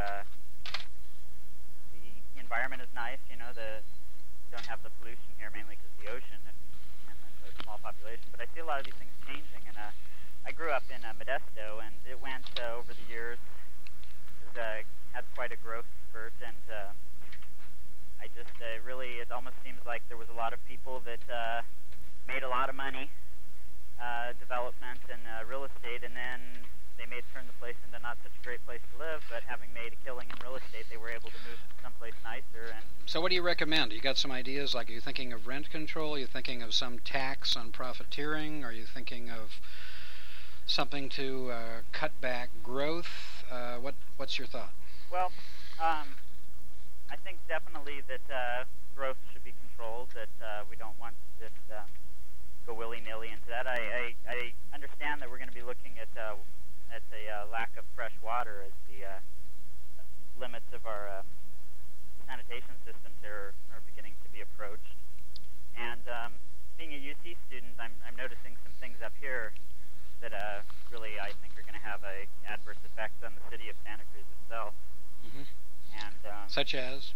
environment is nice. You don't have the pollution here, mainly because of the ocean and the small population. But I see a lot of these things changing, and I grew up in Modesto, and it went over the years. Had quite a growth spurt, and I just it almost seems like there was a lot of people that made a lot of money, development and real estate, and then they may turn the place into not such a great place to live, but having made a killing in real estate, they were able to move someplace nicer. And so what do you recommend? You got some ideas? Like, are you thinking of rent control? Are you thinking of some tax on profiteering? Are you thinking of something to cut back growth? What's your thought? Well, I think definitely that growth should be controlled, that we don't want to just go willy-nilly into that. I understand that we're going to be looking at a lack of fresh water as the limits of our sanitation systems are beginning to be approached. And being a UC student, I'm noticing some things up here that really I think are going to have a adverse effect on the city of Santa Cruz itself. Mm-hmm. And such as?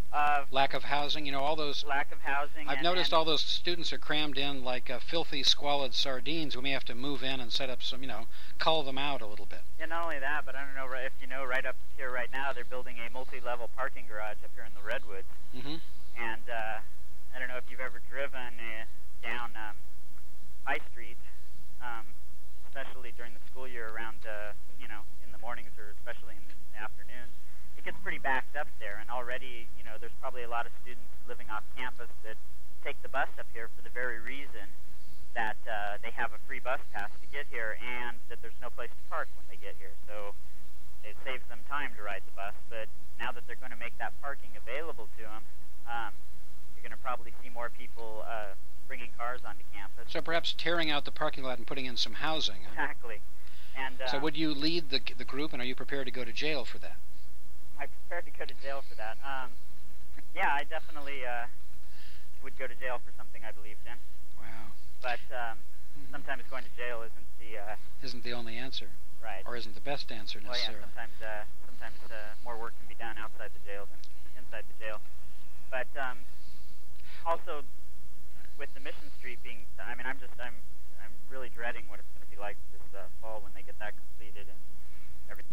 Lack of housing, you know, all those. Lack of housing. I've noticed all those students are crammed in like filthy, squalid sardines. We may have to move in and set up some, cull them out a little bit. Yeah, not only that, but I don't know if you know, right up here right now, they're building a multi-level parking garage up here in the Redwoods. Mm-hmm. And I don't know if you've ever driven down High Street, especially during the school year around, in the mornings or especially in the afternoons. It gets pretty backed up there, and already, there's probably a lot of students living off campus that take the bus up here for the very reason that they have a free bus pass to get here and that there's no place to park when they get here. So it saves them time to ride the bus, but now that they're going to make that parking available to them, you're going to probably see more people bringing cars onto campus. So perhaps tearing out the parking lot and putting in some housing. Exactly. And so would you lead the group, and are you prepared to go to jail for that? Am I prepared to go to jail for that? Yeah, I definitely would go to jail for something I believed in. Wow. But sometimes going to jail isn't the only answer. Right. Or isn't the best answer necessarily. Well, yeah, sometimes more work can be done outside the jail than inside the jail. But also with the Mission Street being, I'm really dreading what it's going to be like this fall when they get that completed and everything.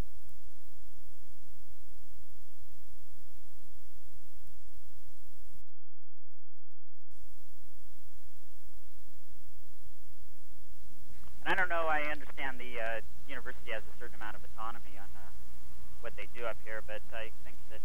And I don't know, I understand the university has a certain amount of autonomy on what they do up here, but I think that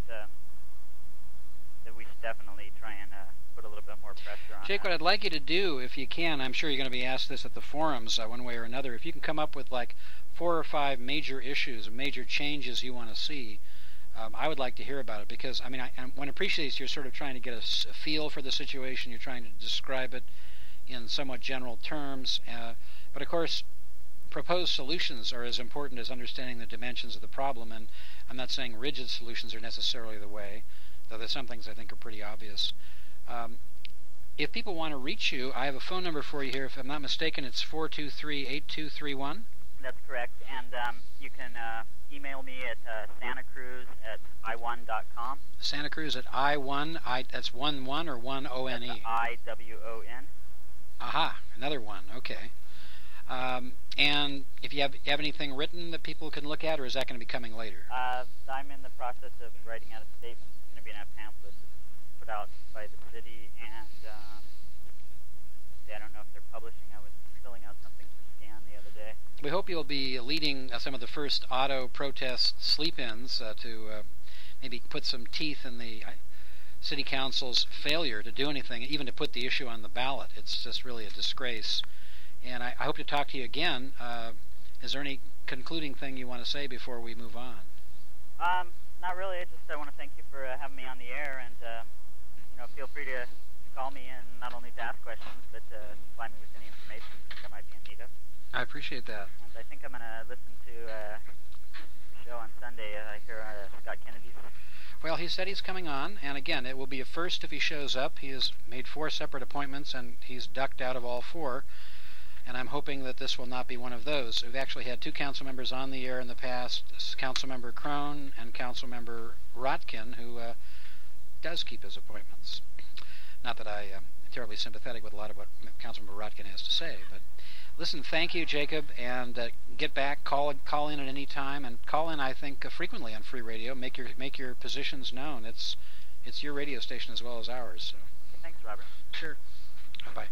we should definitely try and put a little bit more pressure on Jake, that. what I'd like you to do, if you can, I'm sure you're going to be asked this at the forums one way or another, if you can come up with like 4 or 5 major issues, major changes you want to see, I would like to hear about it, because, one appreciates you're sort of trying to get a feel for the situation, you're trying to describe it in somewhat general terms, but of course, proposed solutions are as important as understanding the dimensions of the problem, and I'm not saying rigid solutions are necessarily the way, though there's some things I think are pretty obvious. If people want to reach you, I have a phone number for you here. If I'm not mistaken, it's 423-8231. That's correct, and you can email me at santacruz@iwon.com. Santa Cruz at I1, that's 1 or 1 O-N-E? That's I-W-O-N. Aha, another one, okay. And if you have anything written that people can look at, or is that going to be coming later? I'm in the process of writing out a statement. It's going to be in a pamphlet put out by the city, and I don't know if they're publishing. I was filling out something for Scan the other day. We hope you'll be leading some of the first auto protest sleep-ins to maybe put some teeth in the city council's failure to do anything, even to put the issue on the ballot. It's just really a disgrace. And I hope to talk to you again. Is there any concluding thing you want to say before we move on? Not really. I want to thank you for having me on the air, and feel free to call me, and not only to ask questions, but to supply me with any information you think I might be in need of. I appreciate that. And I think I'm going to listen to the show on Sunday. I hear Scott Kennedy's. Well, he said he's coming on, and again, it will be a first if he shows up. He has made 4 separate appointments, and he's ducked out of all 4. And I'm hoping that this will not be one of those. We've actually had 2 council members on the air in the past, Councilmember Crone and Councilmember Rotkin, who does keep his appointments. Not that I am terribly sympathetic with a lot of what Councilmember Rotkin has to say, but listen, thank you, Jacob, and get back, call in at any time, and call in, I think, frequently on Free Radio. Make your positions known. It's your radio station as well as ours. So. Thanks, Robert. Sure. Bye.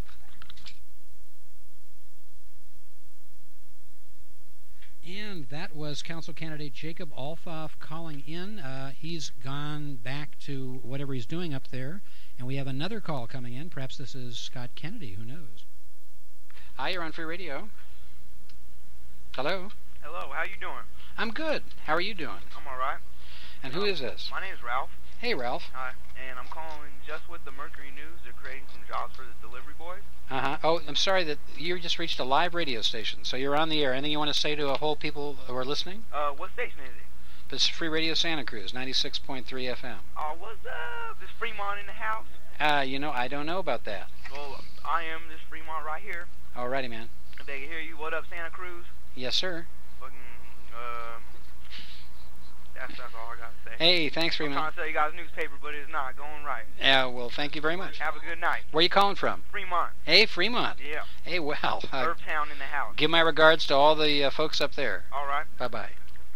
And that was Council Candidate Jacob Alfoff calling in. He's gone back to whatever he's doing up there. And we have another call coming in. Perhaps this is Scott Kennedy. Who knows? Hi, you're on Free Radio. Hello. Hello, how you doing? I'm good. How are you doing? I'm all right. And who is this? My name's Ralph. Hey, Ralph. Hi, and I'm calling just with the Mercury News. They're creating some jobs for the delivery boys. Uh-huh. Oh, I'm sorry that you just reached a live radio station, so you're on the air. Anything you want to say to a whole people who are listening? What station is it? This is Free Radio Santa Cruz, 96.3 FM. What's up? Is Fremont in the house? I don't know about that. Well, I am. This Fremont right here. Alrighty, man. If they can hear you, what up, Santa Cruz? Yes, sir. Fucking, That's all I got to say. Hey, thanks, I'm Fremont. trying to sell you guys a newspaper, but it's not going right. Yeah, well, thank you very much. Have a good night. Where are you calling from? Fremont. Hey, Fremont. Yeah. Hey, well, Herbtown in the house. give my regards to all the folks up there. All right. Bye-bye.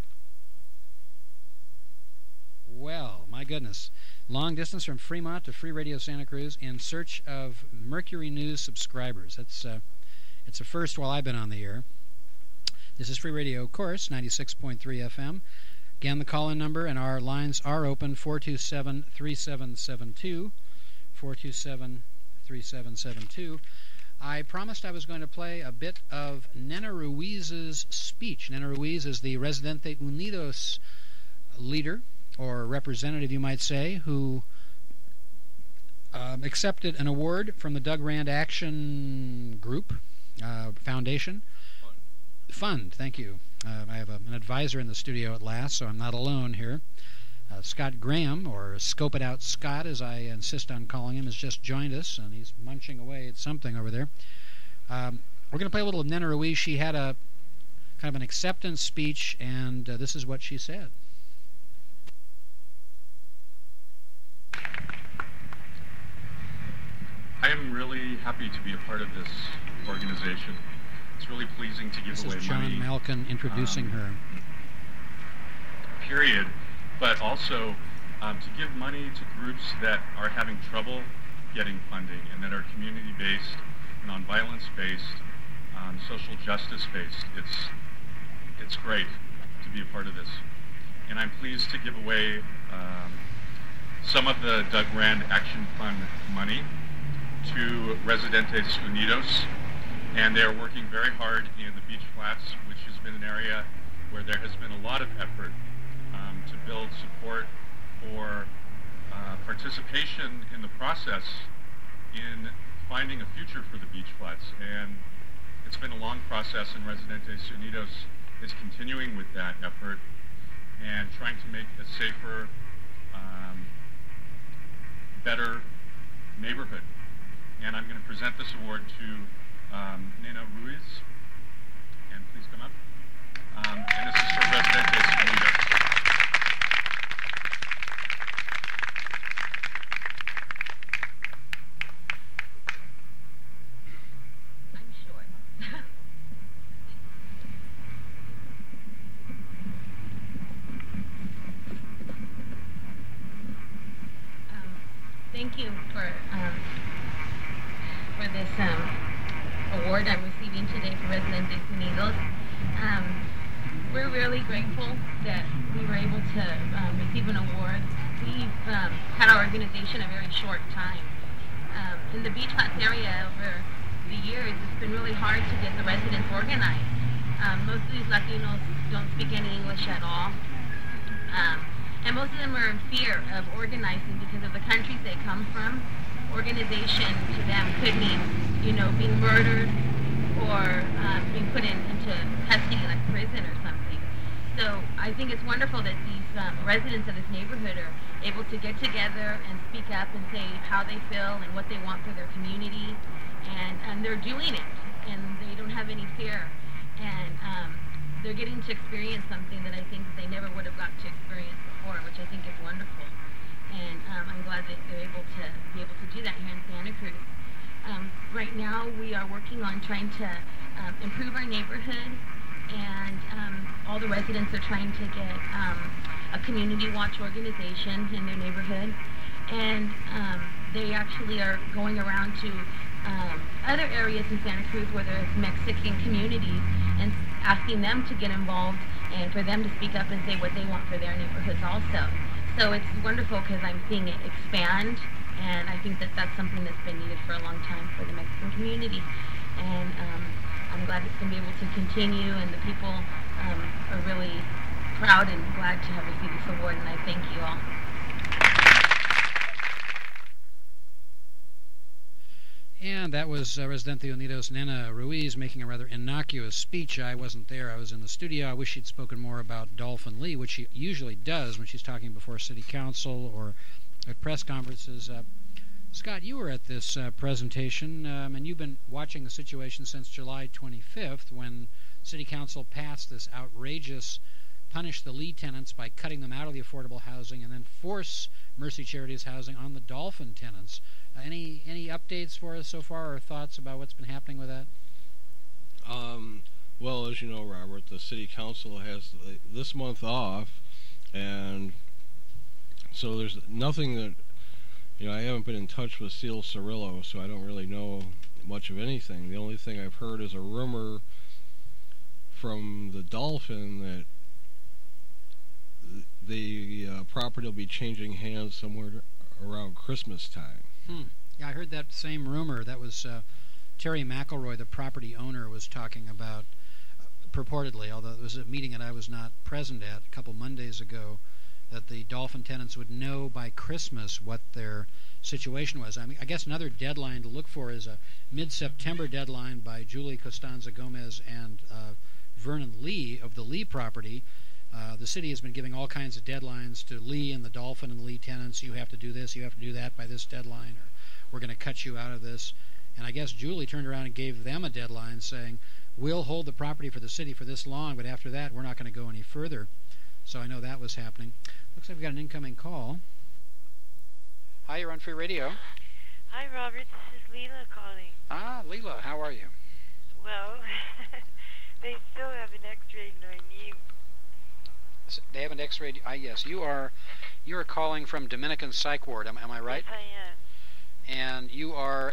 Well, my goodness. Long distance from Fremont to Free Radio Santa Cruz in search of Mercury News subscribers. It's a first while I've been on the air. This is Free Radio, of course, 96.3 FM. Again, the call-in number and our lines are open, 427-3772, 427-3772. I promised I was going to play a bit of Nena Ruiz's speech. Nena Ruiz is the Residente Unidos leader, or representative, you might say, who accepted an award from the Doug Rand Action Group Foundation. Fund, thank you. I have an advisor in the studio at last, so I'm not alone here. Scott Graham, or Scope It Out Scott, as I insist on calling him, has just joined us, and he's munching away at something over there. We're going to play a little of Nena Ruiz. She had a kind of an acceptance speech, and this is what she said. I am really happy to be a part of this organization. It's really pleasing to give away money. This is John Malkin introducing her. Period. But also to give money to groups that are having trouble getting funding and that are community-based, non-violence-based, social justice-based. It's great to be a part of this. And I'm pleased to give away some of the Doug Rand Action Fund money to Residentes Unidos, and they are working very hard in the Beach Flats, which has been an area where there has been a lot of effort to build support for participation in the process in finding a future for the Beach Flats. And it's been a long process, and Residentes Unidos is continuing with that effort and trying to make a safer, better neighborhood. And I'm going to present this award to Nena Ruiz. And please come up. And this is for Residentes Unidos. I'm short. Thank you for this award I'm receiving today for Residentes Unidos. We're really grateful that we were able to receive an award. We've had our organization a very short time. In the Beach Flats area over the years, it's been really hard to get the residents organized. Most of these Latinos don't speak any English at all. And most of them are in fear of organizing because of the countries they come from. Organization to them could mean, being murdered or being put into custody, like prison or something. So I think it's wonderful that these residents of this neighborhood are able to get together and speak up and say how they feel and what they want for their community. And they're doing it, and they don't have any fear. And they're getting to experience something that I think they never would have got to experience before, which I think is wonderful. And I'm glad that they're able to do that here in Santa Cruz. Right now, we are working on trying to improve our neighborhood, and all the residents are trying to get a community watch organization in their neighborhood, and they actually are going around to other areas in Santa Cruz where there's Mexican communities and asking them to get involved and for them to speak up and say what they want for their neighborhoods also. So it's wonderful because I'm seeing it expand, and I think that that's something that's been needed for a long time for the Mexican community. And I'm glad it's going to be able to continue, and the people are really proud and glad to have received this award, and I thank you all. And that was Residente Unidos Nena Ruiz making a rather innocuous speech. I wasn't there. I was in the studio. I wish she'd spoken more about Dolphin Lee, which she usually does when she's talking before city council or at press conferences. Scott, you were at this presentation, and you've been watching the situation since July 25th when city council passed this outrageous punish the Lee tenants by cutting them out of the affordable housing and then force Mercy Charities housing on the Dolphin tenants. Any updates for us so far, or thoughts about what's been happening with that? Well, as you know, Robert, the city council has this month off, and so there's nothing that, I haven't been in touch with Seal Cirillo, so I don't really know much of anything. The only thing I've heard is a rumor from the Dolphin that the property will be changing hands somewhere around Christmas time. Yeah, I heard that same rumor. That was Terry McElroy, the property owner, was talking about, purportedly, although it was a meeting that I was not present at a couple Mondays ago, that the Dolphin tenants would know by Christmas what their situation was. I mean, I guess another deadline to look for is a mid-September deadline by Julie Costanza Gomez and Vernon Lee of the Lee property. The city has been giving all kinds of deadlines to Lee and the Dolphin and Lee tenants. You have to do this, you have to do that by this deadline, or we're going to cut you out of this. And I guess Julie turned around and gave them a deadline saying, we'll hold the property for the city for this long, but after that we're not going to go any further. So I know that was happening. Looks like we've got an incoming call. Hi, you're on Free Radio. Hi, Robert. This is Leela calling. Ah, Leela, how are you? Well, they still have an X-ray on you. They have an X-ray. Yes, you are calling from Dominican Psych Ward. Am I right? Yes, I am. And you are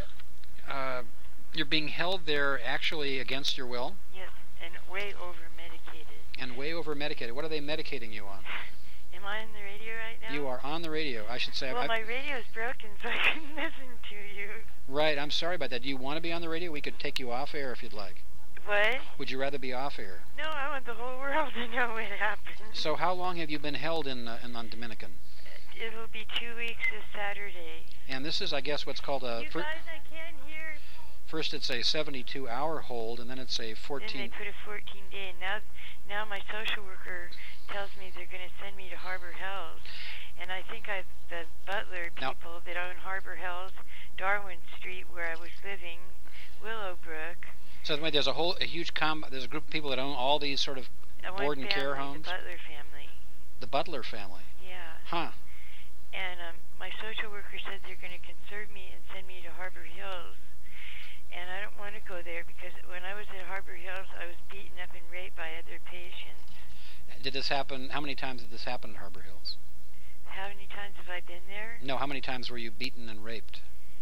you're being held there actually against your will. Yes, and way over-medicated. And way over-medicated. What are they medicating you on? Am I on the radio right now? You are on the radio. I should say. Well, my radio's broken, so I couldn't listen to you. Right. I'm sorry about that. Do you want to be on the radio? We could take you off air if you'd like. What? Would you rather be off air? No, I want the whole world to know what happened. So how long have you been held in on Dominican? It'll be 2 weeks this Saturday. And this is, I guess, what's called a... You guys, I can't hear. First it's a 72-hour hold, and then it's a 14... Then they put a 14-day. Now my social worker tells me they're going to send me to Harbor Hills. And I think the Butler people that own Harbor Hills, Darwin Street, where I was living, Willowbrook... So there's there's a group of people that own all these sort of board and care homes? The Butler family. The Butler family? Yeah. Huh. And my social worker said they're going to conserve me and send me to Harbor Hills. And I don't want to go there because when I was at Harbor Hills, I was beaten up and raped by other patients. Did this happen? How many times did this happen in Harbor Hills? How many times have I been there? No, how many times were you beaten and raped?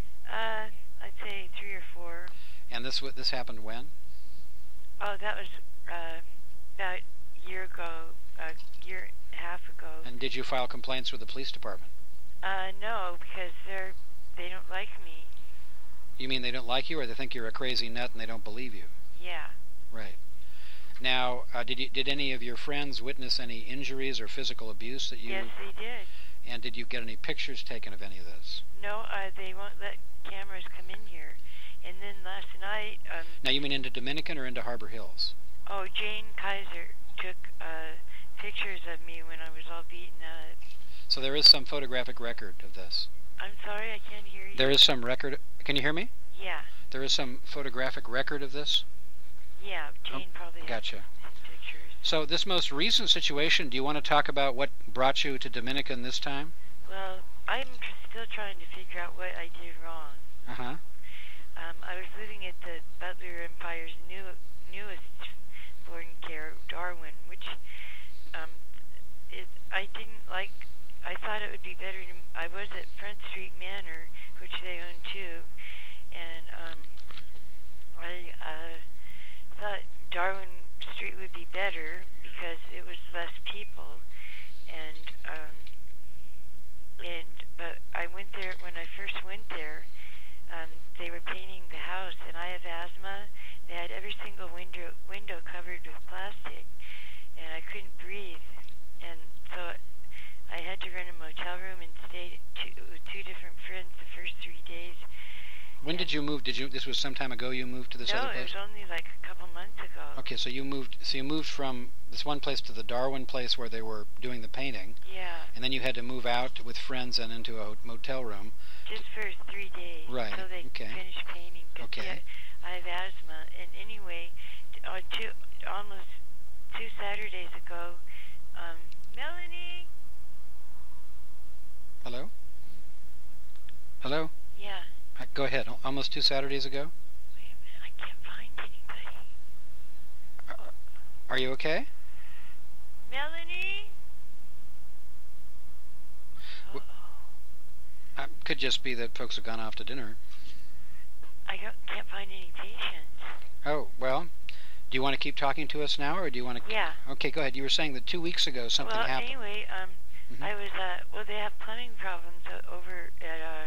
I'd say 3 or 4. And this happened when? Oh, that was about a year ago, a year and a half ago. And did you file complaints with the police department? No, because they don't like me. You mean they don't like you, or they think you're a crazy nut and they don't believe you? Yeah. Right. Now, did any of your friends witness any injuries or physical abuse that you... Yes, they did. And did you get any pictures taken of any of this? No, they won't let cameras come in here. And then last night... now, you mean into Dominican or into Harbor Hills? Oh, Jane Kaiser took pictures of me when I was all beaten up. So there is some photographic record of this? I'm sorry, I can't hear you. There is some record... Can you hear me? Yeah. There is some photographic record of this? Yeah, Jane probably gotcha. has pictures. So this most recent situation, do you want to talk about what brought you to Dominican this time? Well, I'm still trying to figure out what I did wrong. Uh-huh. I was living at the Butler Empire's newest board and care, Darwin, which I didn't like. I thought it would be better to... I was at Front Street Manor, which they own too, and I thought Darwin Street would be better because it was less people, but I went there when I first went there. They were painting the house, and I have asthma. They had every single window covered with plastic, and I couldn't breathe. And so I had to rent a motel room and stayed with 2 different friends the first 3 days. When did you move? This was some time ago you moved to this other place? No, it was only like a couple months ago. Okay, so you moved from this one place to the Darwin place where they were doing the painting. Yeah. And then you had to move out with friends and into a motel room. Just for 3 days. Right. Until they finished painting. Okay. I have asthma. And anyway, almost 2 Saturdays ago, Melanie? Hello? Hello? Yeah. Go ahead. Almost 2 Saturdays ago? Wait a minute, I can't find anybody. Are you okay? Melanie? Could just be that folks have gone off to dinner. I can't find any patients. Oh, well, do you want to keep talking to us now, or do you want to... Yeah. Okay, go ahead. You were saying that 2 weeks ago something happened. Well, anyway, I was, they have plumbing problems over at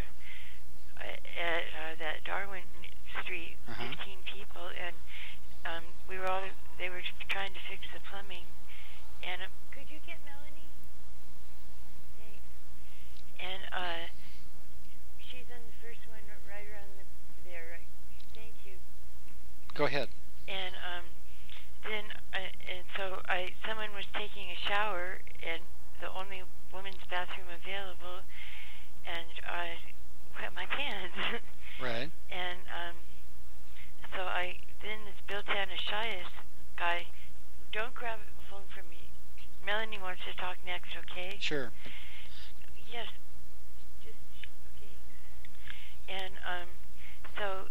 that Darwin Street, 15 people, and they were trying to fix the plumbing, and could you get Melanie? Thanks. And, she's on the first one right around there, right? Thank you. Go ahead. And, so someone was taking a shower, and the only women's bathroom available, and I wet my pants. Right. And so then this Bill Tanashias guy, don't grab the phone from me. Melanie wants to talk next, okay? Sure. Yes. Just okay. And so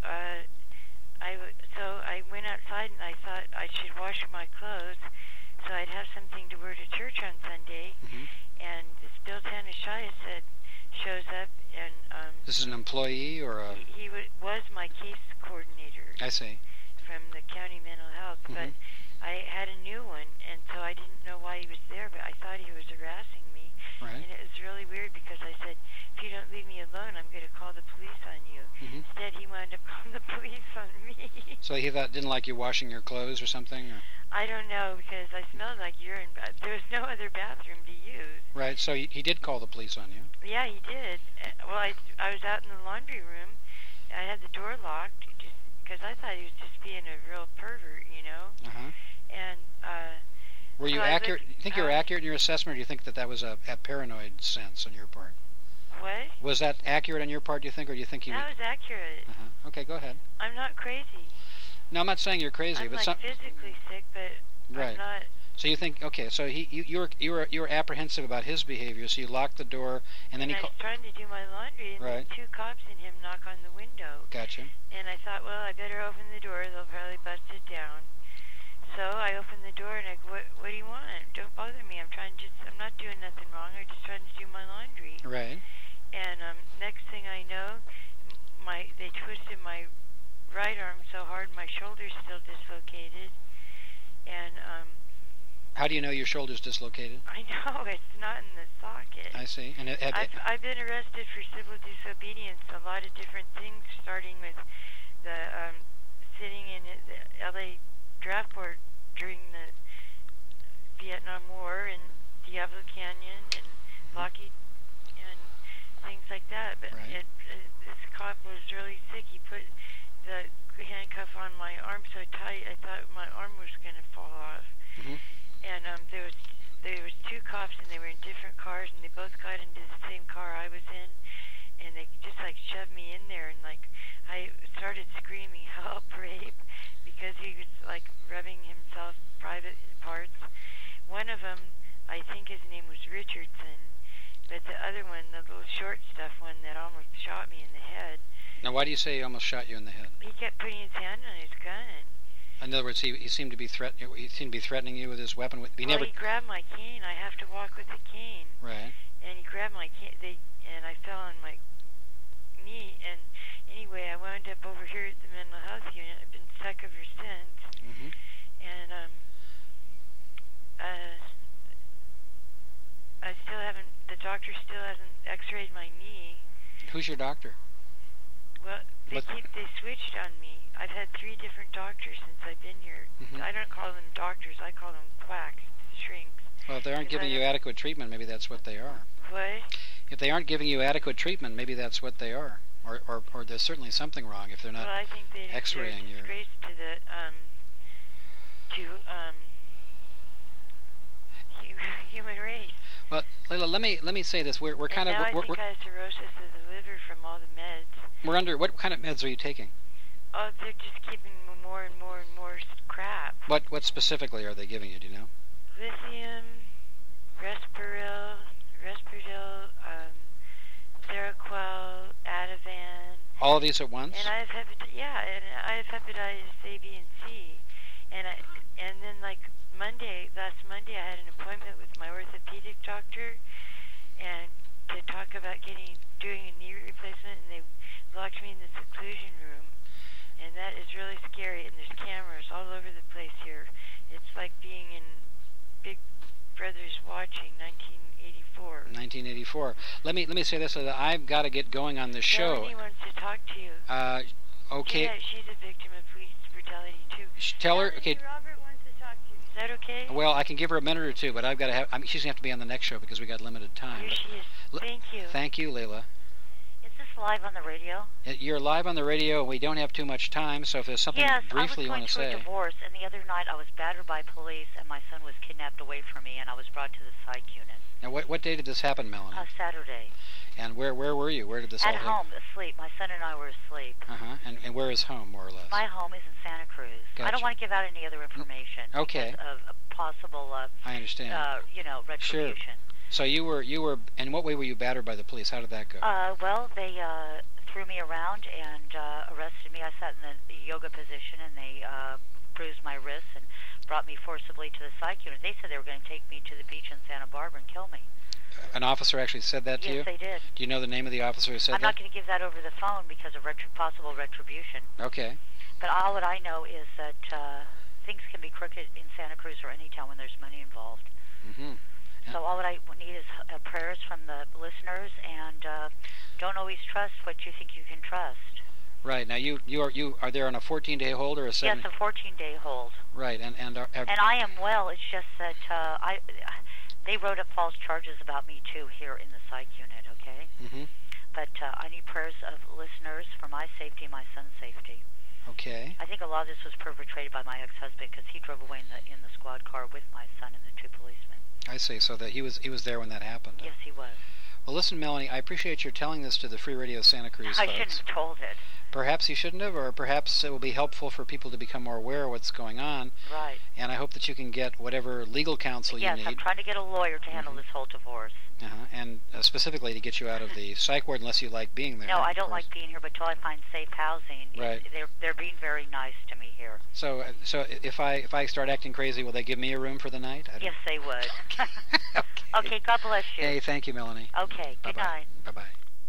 I went outside and I thought I should wash my clothes so I'd have something to wear to church on Sunday. And this Bill Tanashias shows up, and this is an employee or a... He was my case coordinator. I see. From the county mental health, but I had a new one, and so I didn't know why he was there, but I thought he was harassing me. Right. And it was really weird because I said, if you don't leave me alone, I'm going to call the police on you. Instead, he wound up calling the police on me. So he didn't like you washing your clothes or something? Or? I don't know, because I smelled like urine, but there was no other bathroom to use. Right, so he did call the police on you? Yeah, he did. Well, I was out in the laundry room. I had the door locked, because I thought he was just being a real pervert, you know? And, were you accurate? You think you were accurate in your assessment, or do you think that was a paranoid sense on your part? What? Was that accurate on your part, do you think, or do you think you... That was accurate. Okay, go ahead. I'm not crazy. No, I'm not saying you're crazy, I'm but physically sick, but I'm not... So you think, okay, so you were apprehensive about his behavior, so you locked the door, and then I was trying to do my laundry, and then 2 cops and him knock on the window. Gotcha. And I thought, well, I better open the door, they'll probably bust it down. So I opened the door, and I go, what do you want? Don't bother me, I'm not doing nothing wrong, I'm just trying to do my laundry. Right. And next thing I know, they twisted my right arm so hard, my shoulder's still dislocated, and how do you know your shoulder's dislocated? I know, it's not in the socket. I see. And I've been arrested for civil disobedience, a lot of different things, starting with the sitting in the LA draft board during the Vietnam War and Diablo Canyon and Lockheed and things like that. But this cop was really sick. He put the handcuff on my arm so tight I thought my arm was going to fall off. And there was 2 cops, and they were in different cars, and they both got into the same car I was in, and they just shoved me in there, and I started screaming help, rape, because he was rubbing himself private parts. One of them, I think his name was Richardson, but the other one, the little short stuff one that almost shot me in the head. Now, why do you say he almost shot you in the head? He kept putting his hand on his gun. In other words, he seemed to be threatening you with his weapon. He grabbed my cane. I have to walk with the cane. Right. And he grabbed my cane, and I fell on my knee. And anyway, I wound up over here at the mental health unit. I've been stuck ever since. And I still haven't. The doctor still hasn't X-rayed my knee. Who's your doctor? Well, they switched on me. I've had 3 different doctors since I've been here. I don't call them doctors. I call them quacks, shrinks. Well, if they aren't giving you adequate treatment, maybe that's what they are. What? If they aren't giving you adequate treatment, maybe that's what they are. Or there's certainly something wrong if they're not X-raying your... Well, I think they're a disgrace to the human race. Well, Layla, let me say this. We're kind of... I think I have cirrhosis of the liver from all the meds. We're under... What kind of meds are you taking? Oh, they're just giving more and more and more crap. What specifically are they giving you, do you know? Lithium, Risperdal, Seroquel, Ativan. All of these at once? And I have hepatitis A, B, and C. And then like last Monday, I had an appointment with my orthopedic doctor, and to talk about doing a knee replacement, and they locked me in the seclusion room, and that is really scary. And there's cameras all over the place here. It's like being in Big Brother's watching 1984. 1984. Let me say this: I've got to get going on this show. Melanie wants to talk to you. Okay. Yeah, she's a victim of police brutality too. Tell her. Okay. Robert wants to talk to you. Is that okay? Well, I can give her a minute or two, but I've got to have. She's gonna have to be on the next show because we got limited time. Here she is. Thank you. Thank you, Layla. Is this live on the radio? You're live on the radio, and we don't have too much time, so if there's something briefly you want to say. Yes, I was going through a divorce, and the other night I was battered by police, and my son was kidnapped away from me, and I was brought to the psych unit. Now, what day did this happen, Melanie? Saturday. And where were you? Where did this all happen? At home, asleep. My son and I were asleep. Uh-huh. And where is home, more or less? My home is in Santa Cruz. Gotcha. I don't want to give out any other information. Okay. Because of possible, I understand. Retribution. Sure. So you were, in what way were you battered by the police? How did that go? Well, they threw me around and arrested me. I sat in the yoga position, and they bruised my wrists and brought me forcibly to the psych unit. They said they were going to take me to the beach in Santa Barbara and kill me. An officer actually said that to you? Yes, they did. Do you know the name of the officer who said that? I'm not going to give that over the phone because of possible retribution. Okay. But all that I know is that things can be crooked in Santa Cruz or any town when there's money involved. Mm-hmm. So all that I need is prayers from the listeners, and don't always trust what you think you can trust. Right. Now you are there on a 14-day hold or a 7? Yes, a 14-day hold. Right. And I am well. It's just that they wrote up false charges about me too here in the psych unit. Okay. Mm-hmm. But I need prayers of listeners for my safety and my son's safety. Okay. I think a lot of this was perpetrated by my ex-husband because he drove away in the squad car with my son and the 2 policemen. I see. So that he was there when that happened. Yes, he was. Well, listen, Melanie, I appreciate your telling this to the Free Radio Santa Cruz I folks. shouldn't have told it. Perhaps you shouldn't have, or perhaps it will be helpful for people to become more aware of what's going on. Right. And I hope that you can get whatever legal counsel you need. Yes, I'm trying to get a lawyer to handle this whole divorce. And specifically to get you out of the psych ward, unless you like being there. No, I don't like being here, but till I find safe housing. Right. They're being very nice to me here. So if I start acting crazy, will they give me a room for the night? Yes, they would. Okay, God bless you. Hey, thank you, Melanie. Okay, good night. Bye-bye.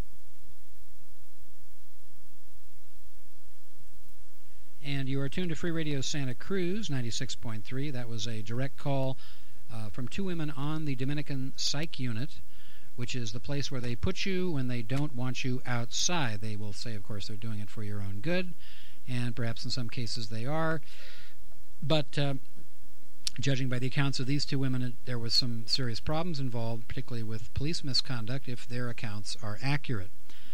And you are tuned to Free Radio Santa Cruz, 96.3. That was a direct call from 2 women on the Dominican Psych Unit, which is the place where they put you when they don't want you outside. They will say, of course, they're doing it for your own good, and perhaps in some cases they are. But judging by the accounts of these 2 women, there was some serious problems involved, particularly with police misconduct, if their accounts are accurate.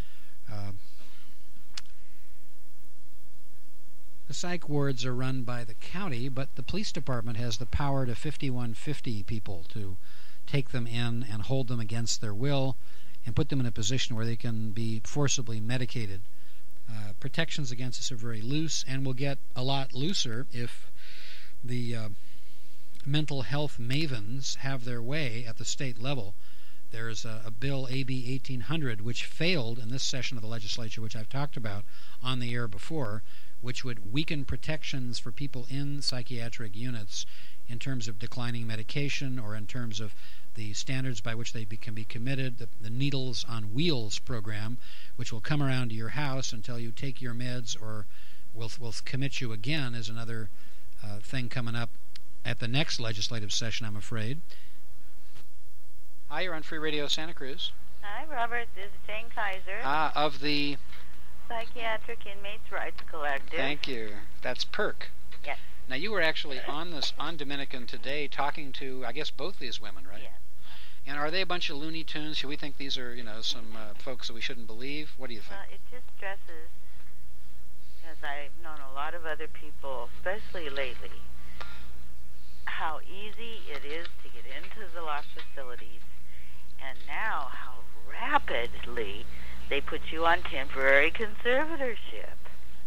The psych wards are run by the county, but the police department has the power to 5150 people to take them in and hold them against their will and put them in a position where they can be forcibly medicated. Protections against this are very loose and will get a lot looser if the mental health mavens have their way at the state level. There's a bill, AB 1800, which failed in this session of the legislature, which I've talked about on the air before, which would weaken protections for people in psychiatric units in terms of declining medication or in terms of the standards by which they can be committed. The Needles on Wheels program, which will come around to your house until you take your meds or will commit you again, is another thing coming up at the next legislative session, I'm afraid. Hi, you're on Free Radio Santa Cruz. Hi, Robert. This is Jane Kaiser. Of the Psychiatric Inmates Rights Collective. Thank you. That's PERC. Yes. Now, you were actually on Dominican today talking to, I guess, both these women, right? Yes. And are they a bunch of Looney Tunes? Should we think these are, some folks that we shouldn't believe? What do you think? Well, it just stresses, as I've known a lot of other people, especially lately, how easy it is to get into the locked facilities, and now how rapidly they put you on temporary conservatorship.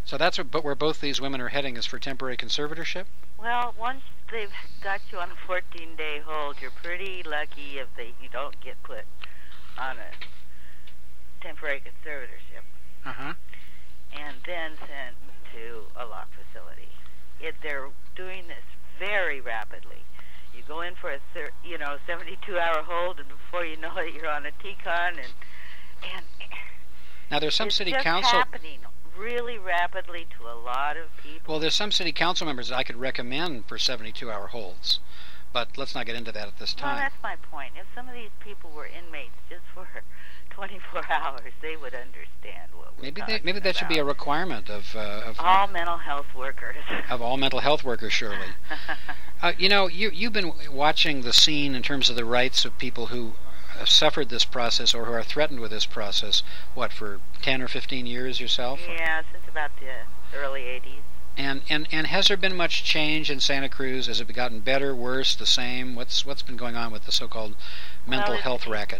So that's what, but where both these women are heading is for temporary conservatorship? Well, once they've got you on a 14-day hold, you're pretty lucky if you don't get put on a temporary conservatorship. Uh-huh. And then sent to a lock facility. They're doing this very rapidly. You go in for a 72-hour hold, and before you know it, you're on a T-con, and now there's some city council. It's council just happening really rapidly to a lot of people. Well, there's some city council members that I could recommend for 72-hour holds, but let's not get into that at this time. Well, that's my point. If some of these people were inmates just for 24 hours, they would understand what we're maybe talking that about. should be a requirement of all mental health workers. Of all mental health workers, surely. You've been watching the scene in terms of the rights of people who have suffered this process or who are threatened with this process, for 10 or 15 years yourself? Yeah, since about the early 80s. And has there been much change in Santa Cruz? Has it gotten better, worse, the same? What's been going on with the so-called mental health racket?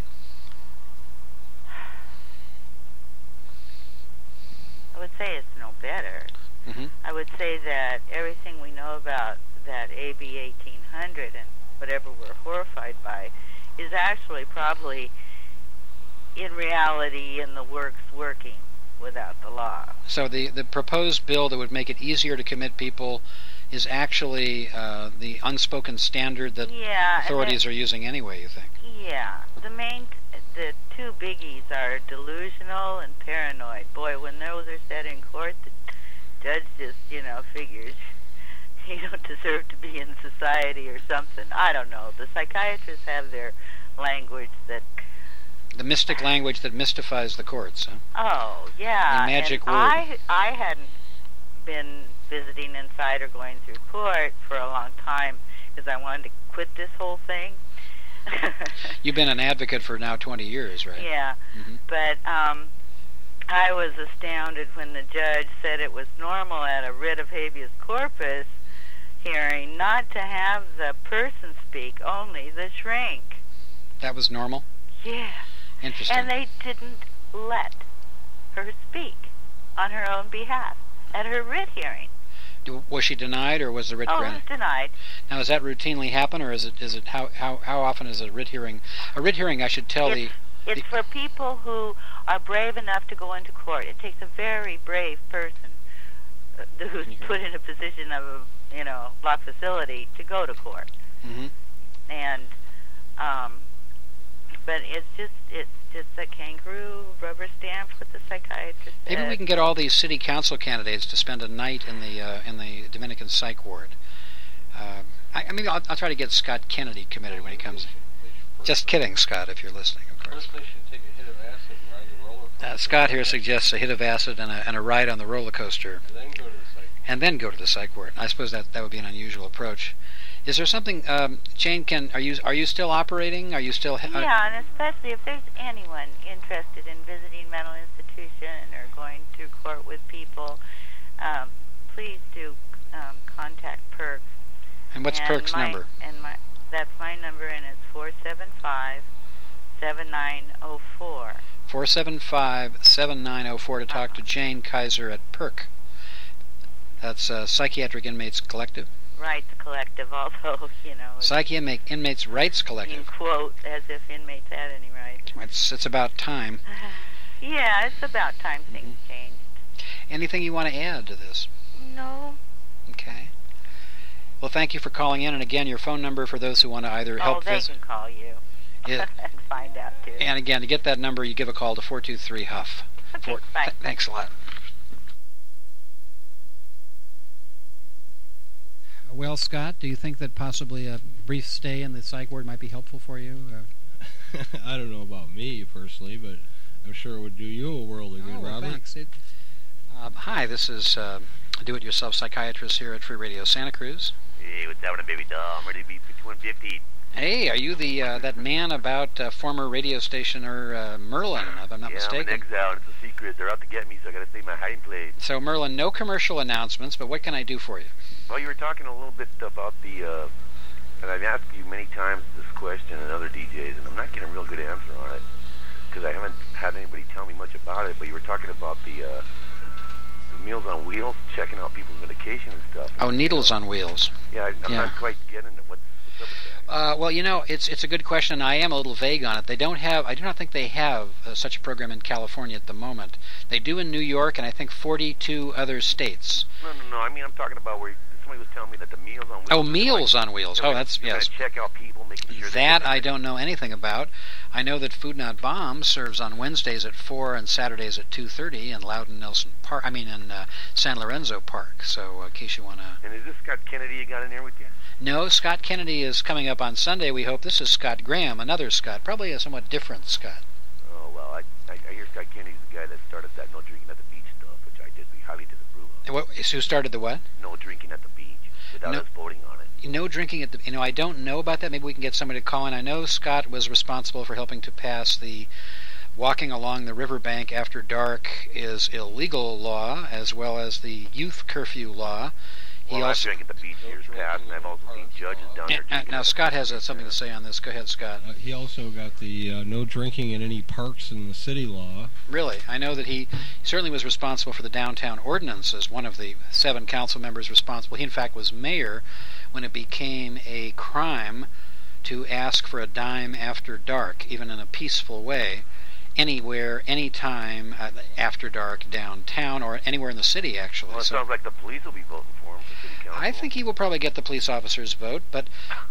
I would say it's no better. Mm-hmm. I would say that everything we know about that AB 1800 and whatever we're horrified by is actually probably in reality in the works working without the law. So the proposed bill that would make it easier to commit people is actually the unspoken standard that authorities are using anyway, you think? Yeah. The two biggies are delusional and paranoid. Boy, when those are said in court, the judge just, figures you don't deserve to be in society or something. I don't know. The psychiatrists have their language that... The mystic language that mystifies the courts, huh? Oh, yeah. The magic word. I hadn't been visiting inside or going through court for a long time because I wanted to quit this whole thing. You've been an advocate for now 20 years, right? Yeah. Mm-hmm. But I was astounded when the judge said it was normal at a writ of habeas corpus hearing not to have the person speak, only the shrink. That was normal? Yeah. Interesting. And they didn't let her speak on her own behalf at her writ hearing. Was she denied, or was the writ granted? It was denied. Now, does that routinely happen, or is it how often is a writ hearing? A writ hearing, I should tell It's for people who are brave enough to go into court. It takes a very brave person who's put in a position of a lock facility to go to court. Mm-hmm. And but it's just a kangaroo rubber stamp with the psychiatrist. Maybe we can get all these city council candidates to spend a night in the Dominican psych ward. Maybe I'll try to get Scott Kennedy committed when he comes. Just kidding, Scott, if you're listening, of course. They should take a hit of acid and ride the roller coaster. Scott here suggests a hit of acid and a ride on the roller coaster. And then go to the psych ward. I suppose that would be an unusual approach. Is there something, Jane? Are you still operating? Are you still? Yeah, and especially if there's anyone interested in visiting mental institution or going to court with people, please do contact PERC. And what's PERC's number? That's my number, and it's 475-7904. 475-7904 to talk to Jane Kaiser at PERC. That's Psychiatric Inmates Collective. Rights Collective, although, Inmates Rights Collective. You quote as if inmates had any rights. It's about time. Yeah, it's about time things changed. Anything you want to add to this? No. Okay. Well, thank you for calling in, and again, your phone number for those who want to either help they can call you and find out, too. And again, to get that number, you give a call to 423-HUFF. Okay, bye. Thanks a lot. Well, Scott, do you think that possibly a brief stay in the psych ward might be helpful for you? I don't know about me personally, but I'm sure it would do you a world of good, Robert. Thanks. Hi, this is do-it-yourself psychiatrist here at Free Radio Santa Cruz. Hey, what's happening, baby doll? I'm ready to be 5150. Hey, are you that man about former radio stationer Merlin, if I'm not mistaken? Yeah, I'm in exile, and it's a secret. They're out to get me, so I gotta stay in my hiding place. So, Merlin, no commercial announcements, but what can I do for you? Well, you were talking a little bit about the, and I've asked you many times this question and other DJs, and I'm not getting a real good answer on it, because I haven't had anybody tell me much about it, but you were talking about the Meals on Wheels, checking out people's medication and stuff. Oh, Needles on Wheels. Yeah, I'm not quite getting it. What's up with that? Well, you know, it's a good question. I am a little vague on it. They don't have. I do not think they have such a program in California at the moment. They do in New York and I think 42 other states. No. I mean, I'm talking about where somebody was telling me that the Meals on Wheels. Oh, Meals on Wheels. Oh, that's yes. Check out people, making sure that I don't know anything about. I know that Food Not Bomb serves on Wednesdays at 4 and Saturdays at 2:30 in Loudon Nelson Park. I mean in San Lorenzo Park. So in case you want to. And is this Scott Kennedy you got in there with you? No, Scott Kennedy is coming up on Sunday. We hope. This is Scott Graham, another Scott, probably a somewhat different Scott. Oh well, I hear Scott Kennedy's the guy that started that no drinking at the beach stuff, which I highly disapprove of. Who started the what? No drinking at the beach without us voting on it. No drinking at the. You know, I don't know about that. Maybe we can get somebody to call in. I know Scott was responsible for helping to pass the walking along the riverbank after dark is illegal law, as well as the youth curfew law. Well, I've drank at the beach years past, and I've also seen judges down there. Now, Scott has something to say on this. Go ahead, Scott. He also got the no drinking in any parks in the city law. Really? I know that he certainly was responsible for the downtown ordinance as one of the 7 council members responsible. He, in fact, was mayor when it became a crime to ask for a dime after dark, even in a peaceful way, anywhere, anytime after dark downtown or anywhere in the city, actually. Well, it sounds like the police will be voting for him for city council. I think he will probably get the police officers' vote, but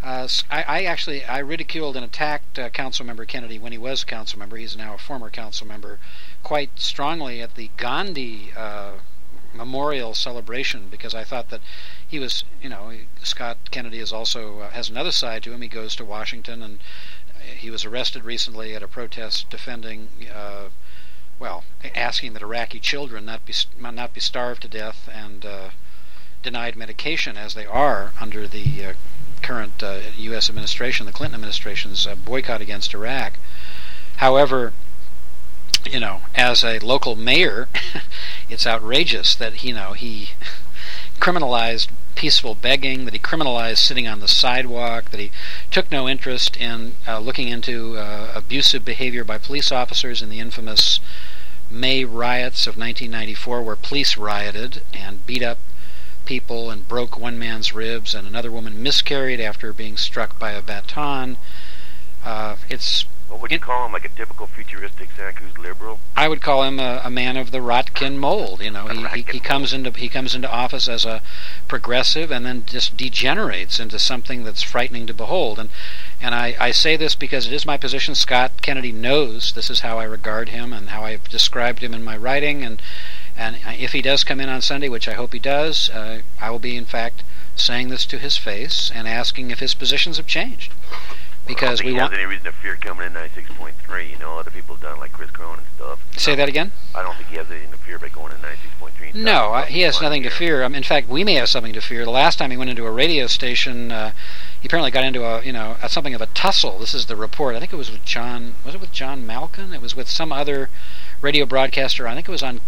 I ridiculed and attacked Councilmember Kennedy when he was council member. He's now a former council member, quite strongly at the Gandhi memorial celebration, because I thought that he was, you know, Scott Kennedy is also has another side to him. He goes to Washington, and he was arrested recently at a protest defending, asking that Iraqi children not be starved to death and denied medication, as they are under the current U.S. administration, the Clinton administration's boycott against Iraq. However, you know, as a local mayor, it's outrageous that he criminalized peaceful begging, that he criminalized sitting on the sidewalk, that he took no interest in looking into abusive behavior by police officers in the infamous May riots of 1994, where police rioted and beat up people and broke one man's ribs, and another woman miscarried after being struck by a baton. What would you call him? Like a typical futuristic Santa Cruz liberal? I would call him a man of the Rotkin mold. You know, he comes into office as a progressive and then just degenerates into something that's frightening to behold. And I say this because it is my position. Scott Kennedy knows this is how I regard him and how I've described him in my writing. And if he does come in on Sunday, which I hope he does, I will be in fact saying this to his face and asking if his positions have changed. Because we want. I don't think he has any reason to fear coming in 96.3. You know, other people have done like Chris Crone and stuff. Say that again? I don't think he has anything to fear by going in 96.3. No, he has nothing to fear. In fact, we may have something to fear. The last time he went into a radio station, he apparently got into something of a tussle. This is the report. I think it was with John. Was it with John Malkin? It was with some other radio broadcaster. I think it was on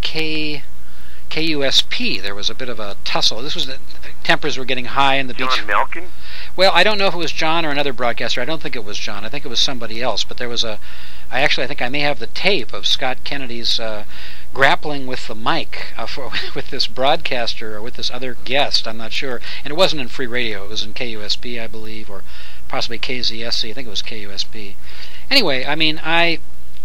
KUSP. There was a bit of a tussle. This was the tempers were getting high in the beach. John Malkin? Well, I don't know if it was John or another broadcaster. I don't think it was John. I think it was somebody else. But there was I think I may have the tape of Scott Kennedy's grappling with the mic with this broadcaster or with this other guest. I'm not sure. And it wasn't in free radio. It was in KUSP, I believe, or possibly KZSC. I think it was KUSP. Anyway, I mean, I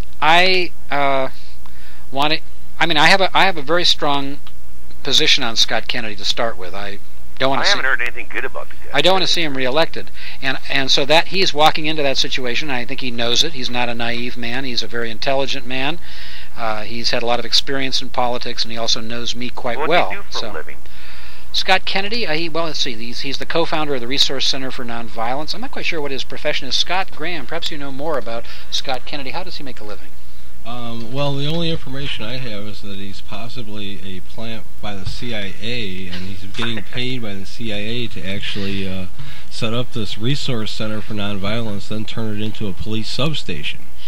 have a very strong position on Scott Kennedy to start with. I haven't heard anything good about the guy. I don't want to see him reelected, and so that he's walking into that situation. I think he knows it. He's not a naive man. He's a very intelligent man. He's had a lot of experience in politics, and he also knows me quite well. What does he do for a living? Scott Kennedy, let's see. He's the co-founder of the Resource Center for Nonviolence. I'm not quite sure what his profession is. Scott Graham, perhaps you know more about Scott Kennedy. How does he make a living? Well, the only information I have is that he's possibly a plant by the CIA, and he's getting paid by the CIA to actually set up this resource center for nonviolence, then turn it into a police substation.